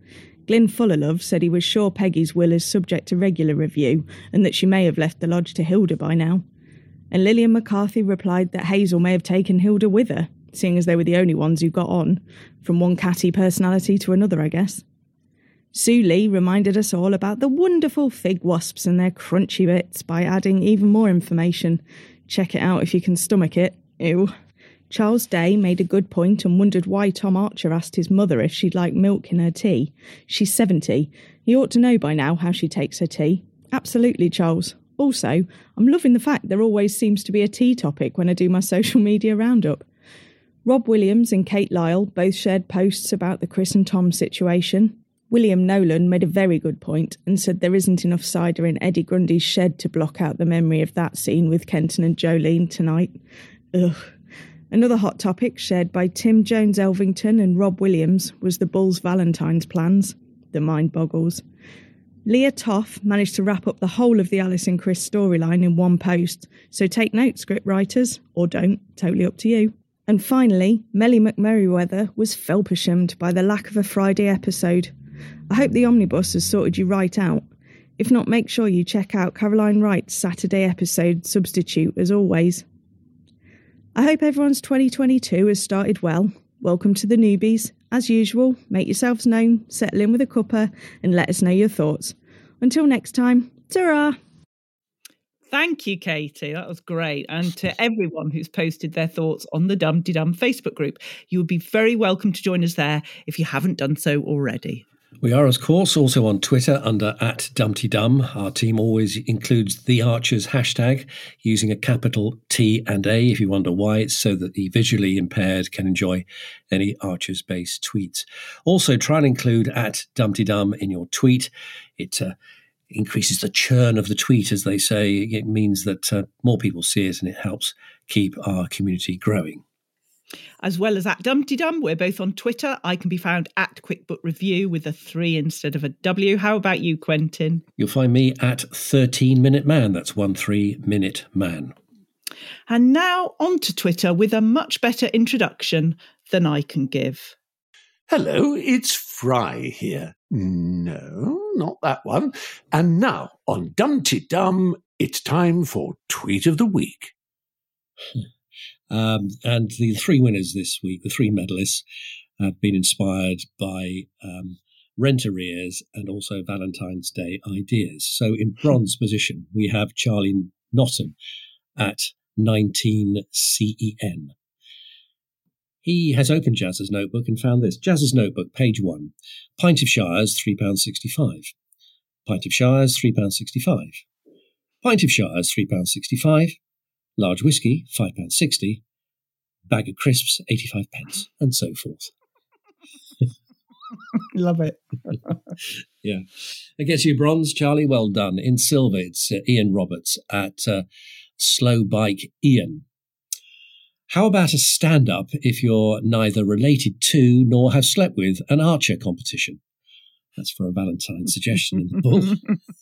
Glyn Fullerlove said he was sure Peggy's will is subject to regular review and that she may have left the lodge to Hilda by now. And Lillian McCarthy replied that Hazel may have taken Hilda with her, seeing as they were the only ones who got on, from one catty personality to another, I guess. Sue Lee reminded us all about the wonderful fig wasps and their crunchy bits by adding even more information. Check it out if you can stomach it. Ew. Charles Day made a good point and wondered why Tom Archer asked his mother if she'd like milk in her tea. She's seventy. He ought to know by now how she takes her tea. Absolutely, Charles. Also, I'm loving the fact there always seems to be a tea topic when I do my social media roundup. Rob Williams and Kate Lyle both shared posts about the Chris and Tom situation. William Nolan made a very good point and said there isn't enough cider in Eddie Grundy's shed to block out the memory of that scene with Kenton and Jolene tonight. Ugh. Another hot topic shared by Tim Jones-Elvington and Rob Williams was the Bulls' Valentine's plans. The mind boggles. Leah Toff managed to wrap up the whole of the Alice and Chris storyline in one post, so take note, script writers, or don't, totally up to you. And finally, Melly McMerriweather was felpershamed by the lack of a Friday episode. I hope the omnibus has sorted you right out. If not, make sure you check out Caroline Wright's Saturday episode substitute as always. I hope everyone's twenty twenty-two has started well. Welcome to the newbies. As usual, make yourselves known, settle in with a cuppa, and let us know your thoughts. Until next time, ta-ra! Thank you, Katie. That was great. And to everyone who's posted their thoughts on the Dum Tee Dum Facebook group, you would be very welcome to join us there if you haven't done so already. We are, of course, also on Twitter under at Dum Tee Dum. Our team always includes the Archers hashtag using a capital T and A. If you wonder why, it's so that the visually impaired can enjoy any Archers-based tweets. Also, try and include at Dum Tee Dum in your tweet. It uh, increases the churn of the tweet, as they say. It means that uh, more people see it and it helps keep our community growing. As well as at Dum Tee Dum, we're both on Twitter. I can be found at QuickBook Review with a three instead of a W. How about you, Quentin? You'll find me at thirteen Minute Man. That's one three Minute Man. And now on to Twitter with a much better introduction than I can give. Hello, it's Fry here. No, not that one. And now on Dum Tee Dum, it's time for Tweet of the Week. Um, and the three winners this week, the three medalists, have been inspired by um, rent arrears and also Valentine's Day ideas. So in bronze position, we have Charlie Notton at nineteen C E N. He has opened Jazz's notebook and found this. Jazz's notebook, page one. Pint of Shires, three pounds sixty-five. Pint of Shires, three pounds sixty-five. Pint of Shires, three pounds sixty-five. Large whiskey, five pounds sixty, bag of crisps, eighty-five pence, and so forth. Love it. Yeah. That gets you bronze, Charlie. Well done. In silver, it's uh, Ian Roberts at uh, Slow Bike Ian. How about a stand-up if you're neither related to nor have slept with an archer competition? That's for a Valentine suggestion in the Bull.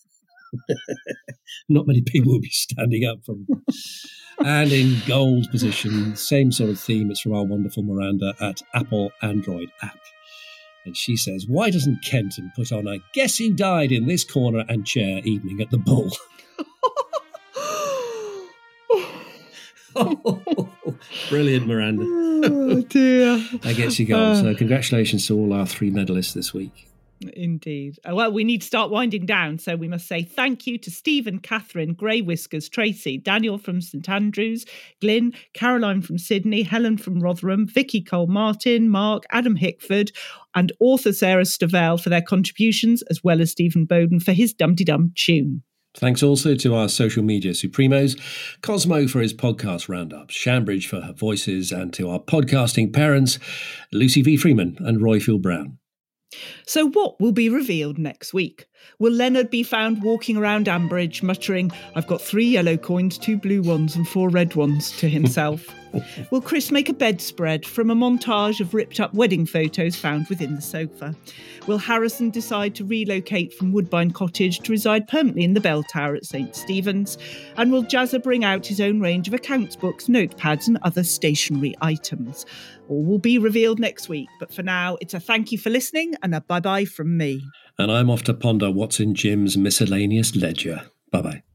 Not many people will be standing up from. And in gold position, same sort of theme. It's from our wonderful Miranda at Apple Android app. And she says, why doesn't Kenton put on a Guess Who Died in This Corner and Chair evening at the Bull? Oh, brilliant, Miranda. Oh, dear. That gets you gold. So congratulations to all our three medalists this week. Indeed. Well, we need to start winding down, so we must say thank you to Stephen, Catherine, Grey Whiskers, Tracy, Daniel from St Andrews, Glyn, Caroline from Sydney, Helen from Rotherham, Vicky Cole Martin, Mark, Adam Hickford, and author Sarah Stovell for their contributions, as well as Stephen Bowden for his Dum Tee Dum tune. Thanks also to our social media supremos, Cosmo for his podcast roundups, Shambridge for her voices, and to our podcasting parents, Lucy V. Freeman and Royfield Brown. So what will be revealed next week? Will Leonard be found walking around Ambridge muttering, I've got three yellow coins, two blue ones and four red ones to himself? Will Chris make a bedspread from a montage of ripped-up wedding photos found within the sofa? Will Harrison decide to relocate from Woodbine Cottage to reside permanently in the bell tower at St Stephen's? And will Jazza bring out his own range of accounts books, notepads and other stationery items? All will be revealed next week, but for now, it's a thank you for listening and a bye-bye from me. And I'm off to ponder what's in Jim's miscellaneous ledger. Bye-bye.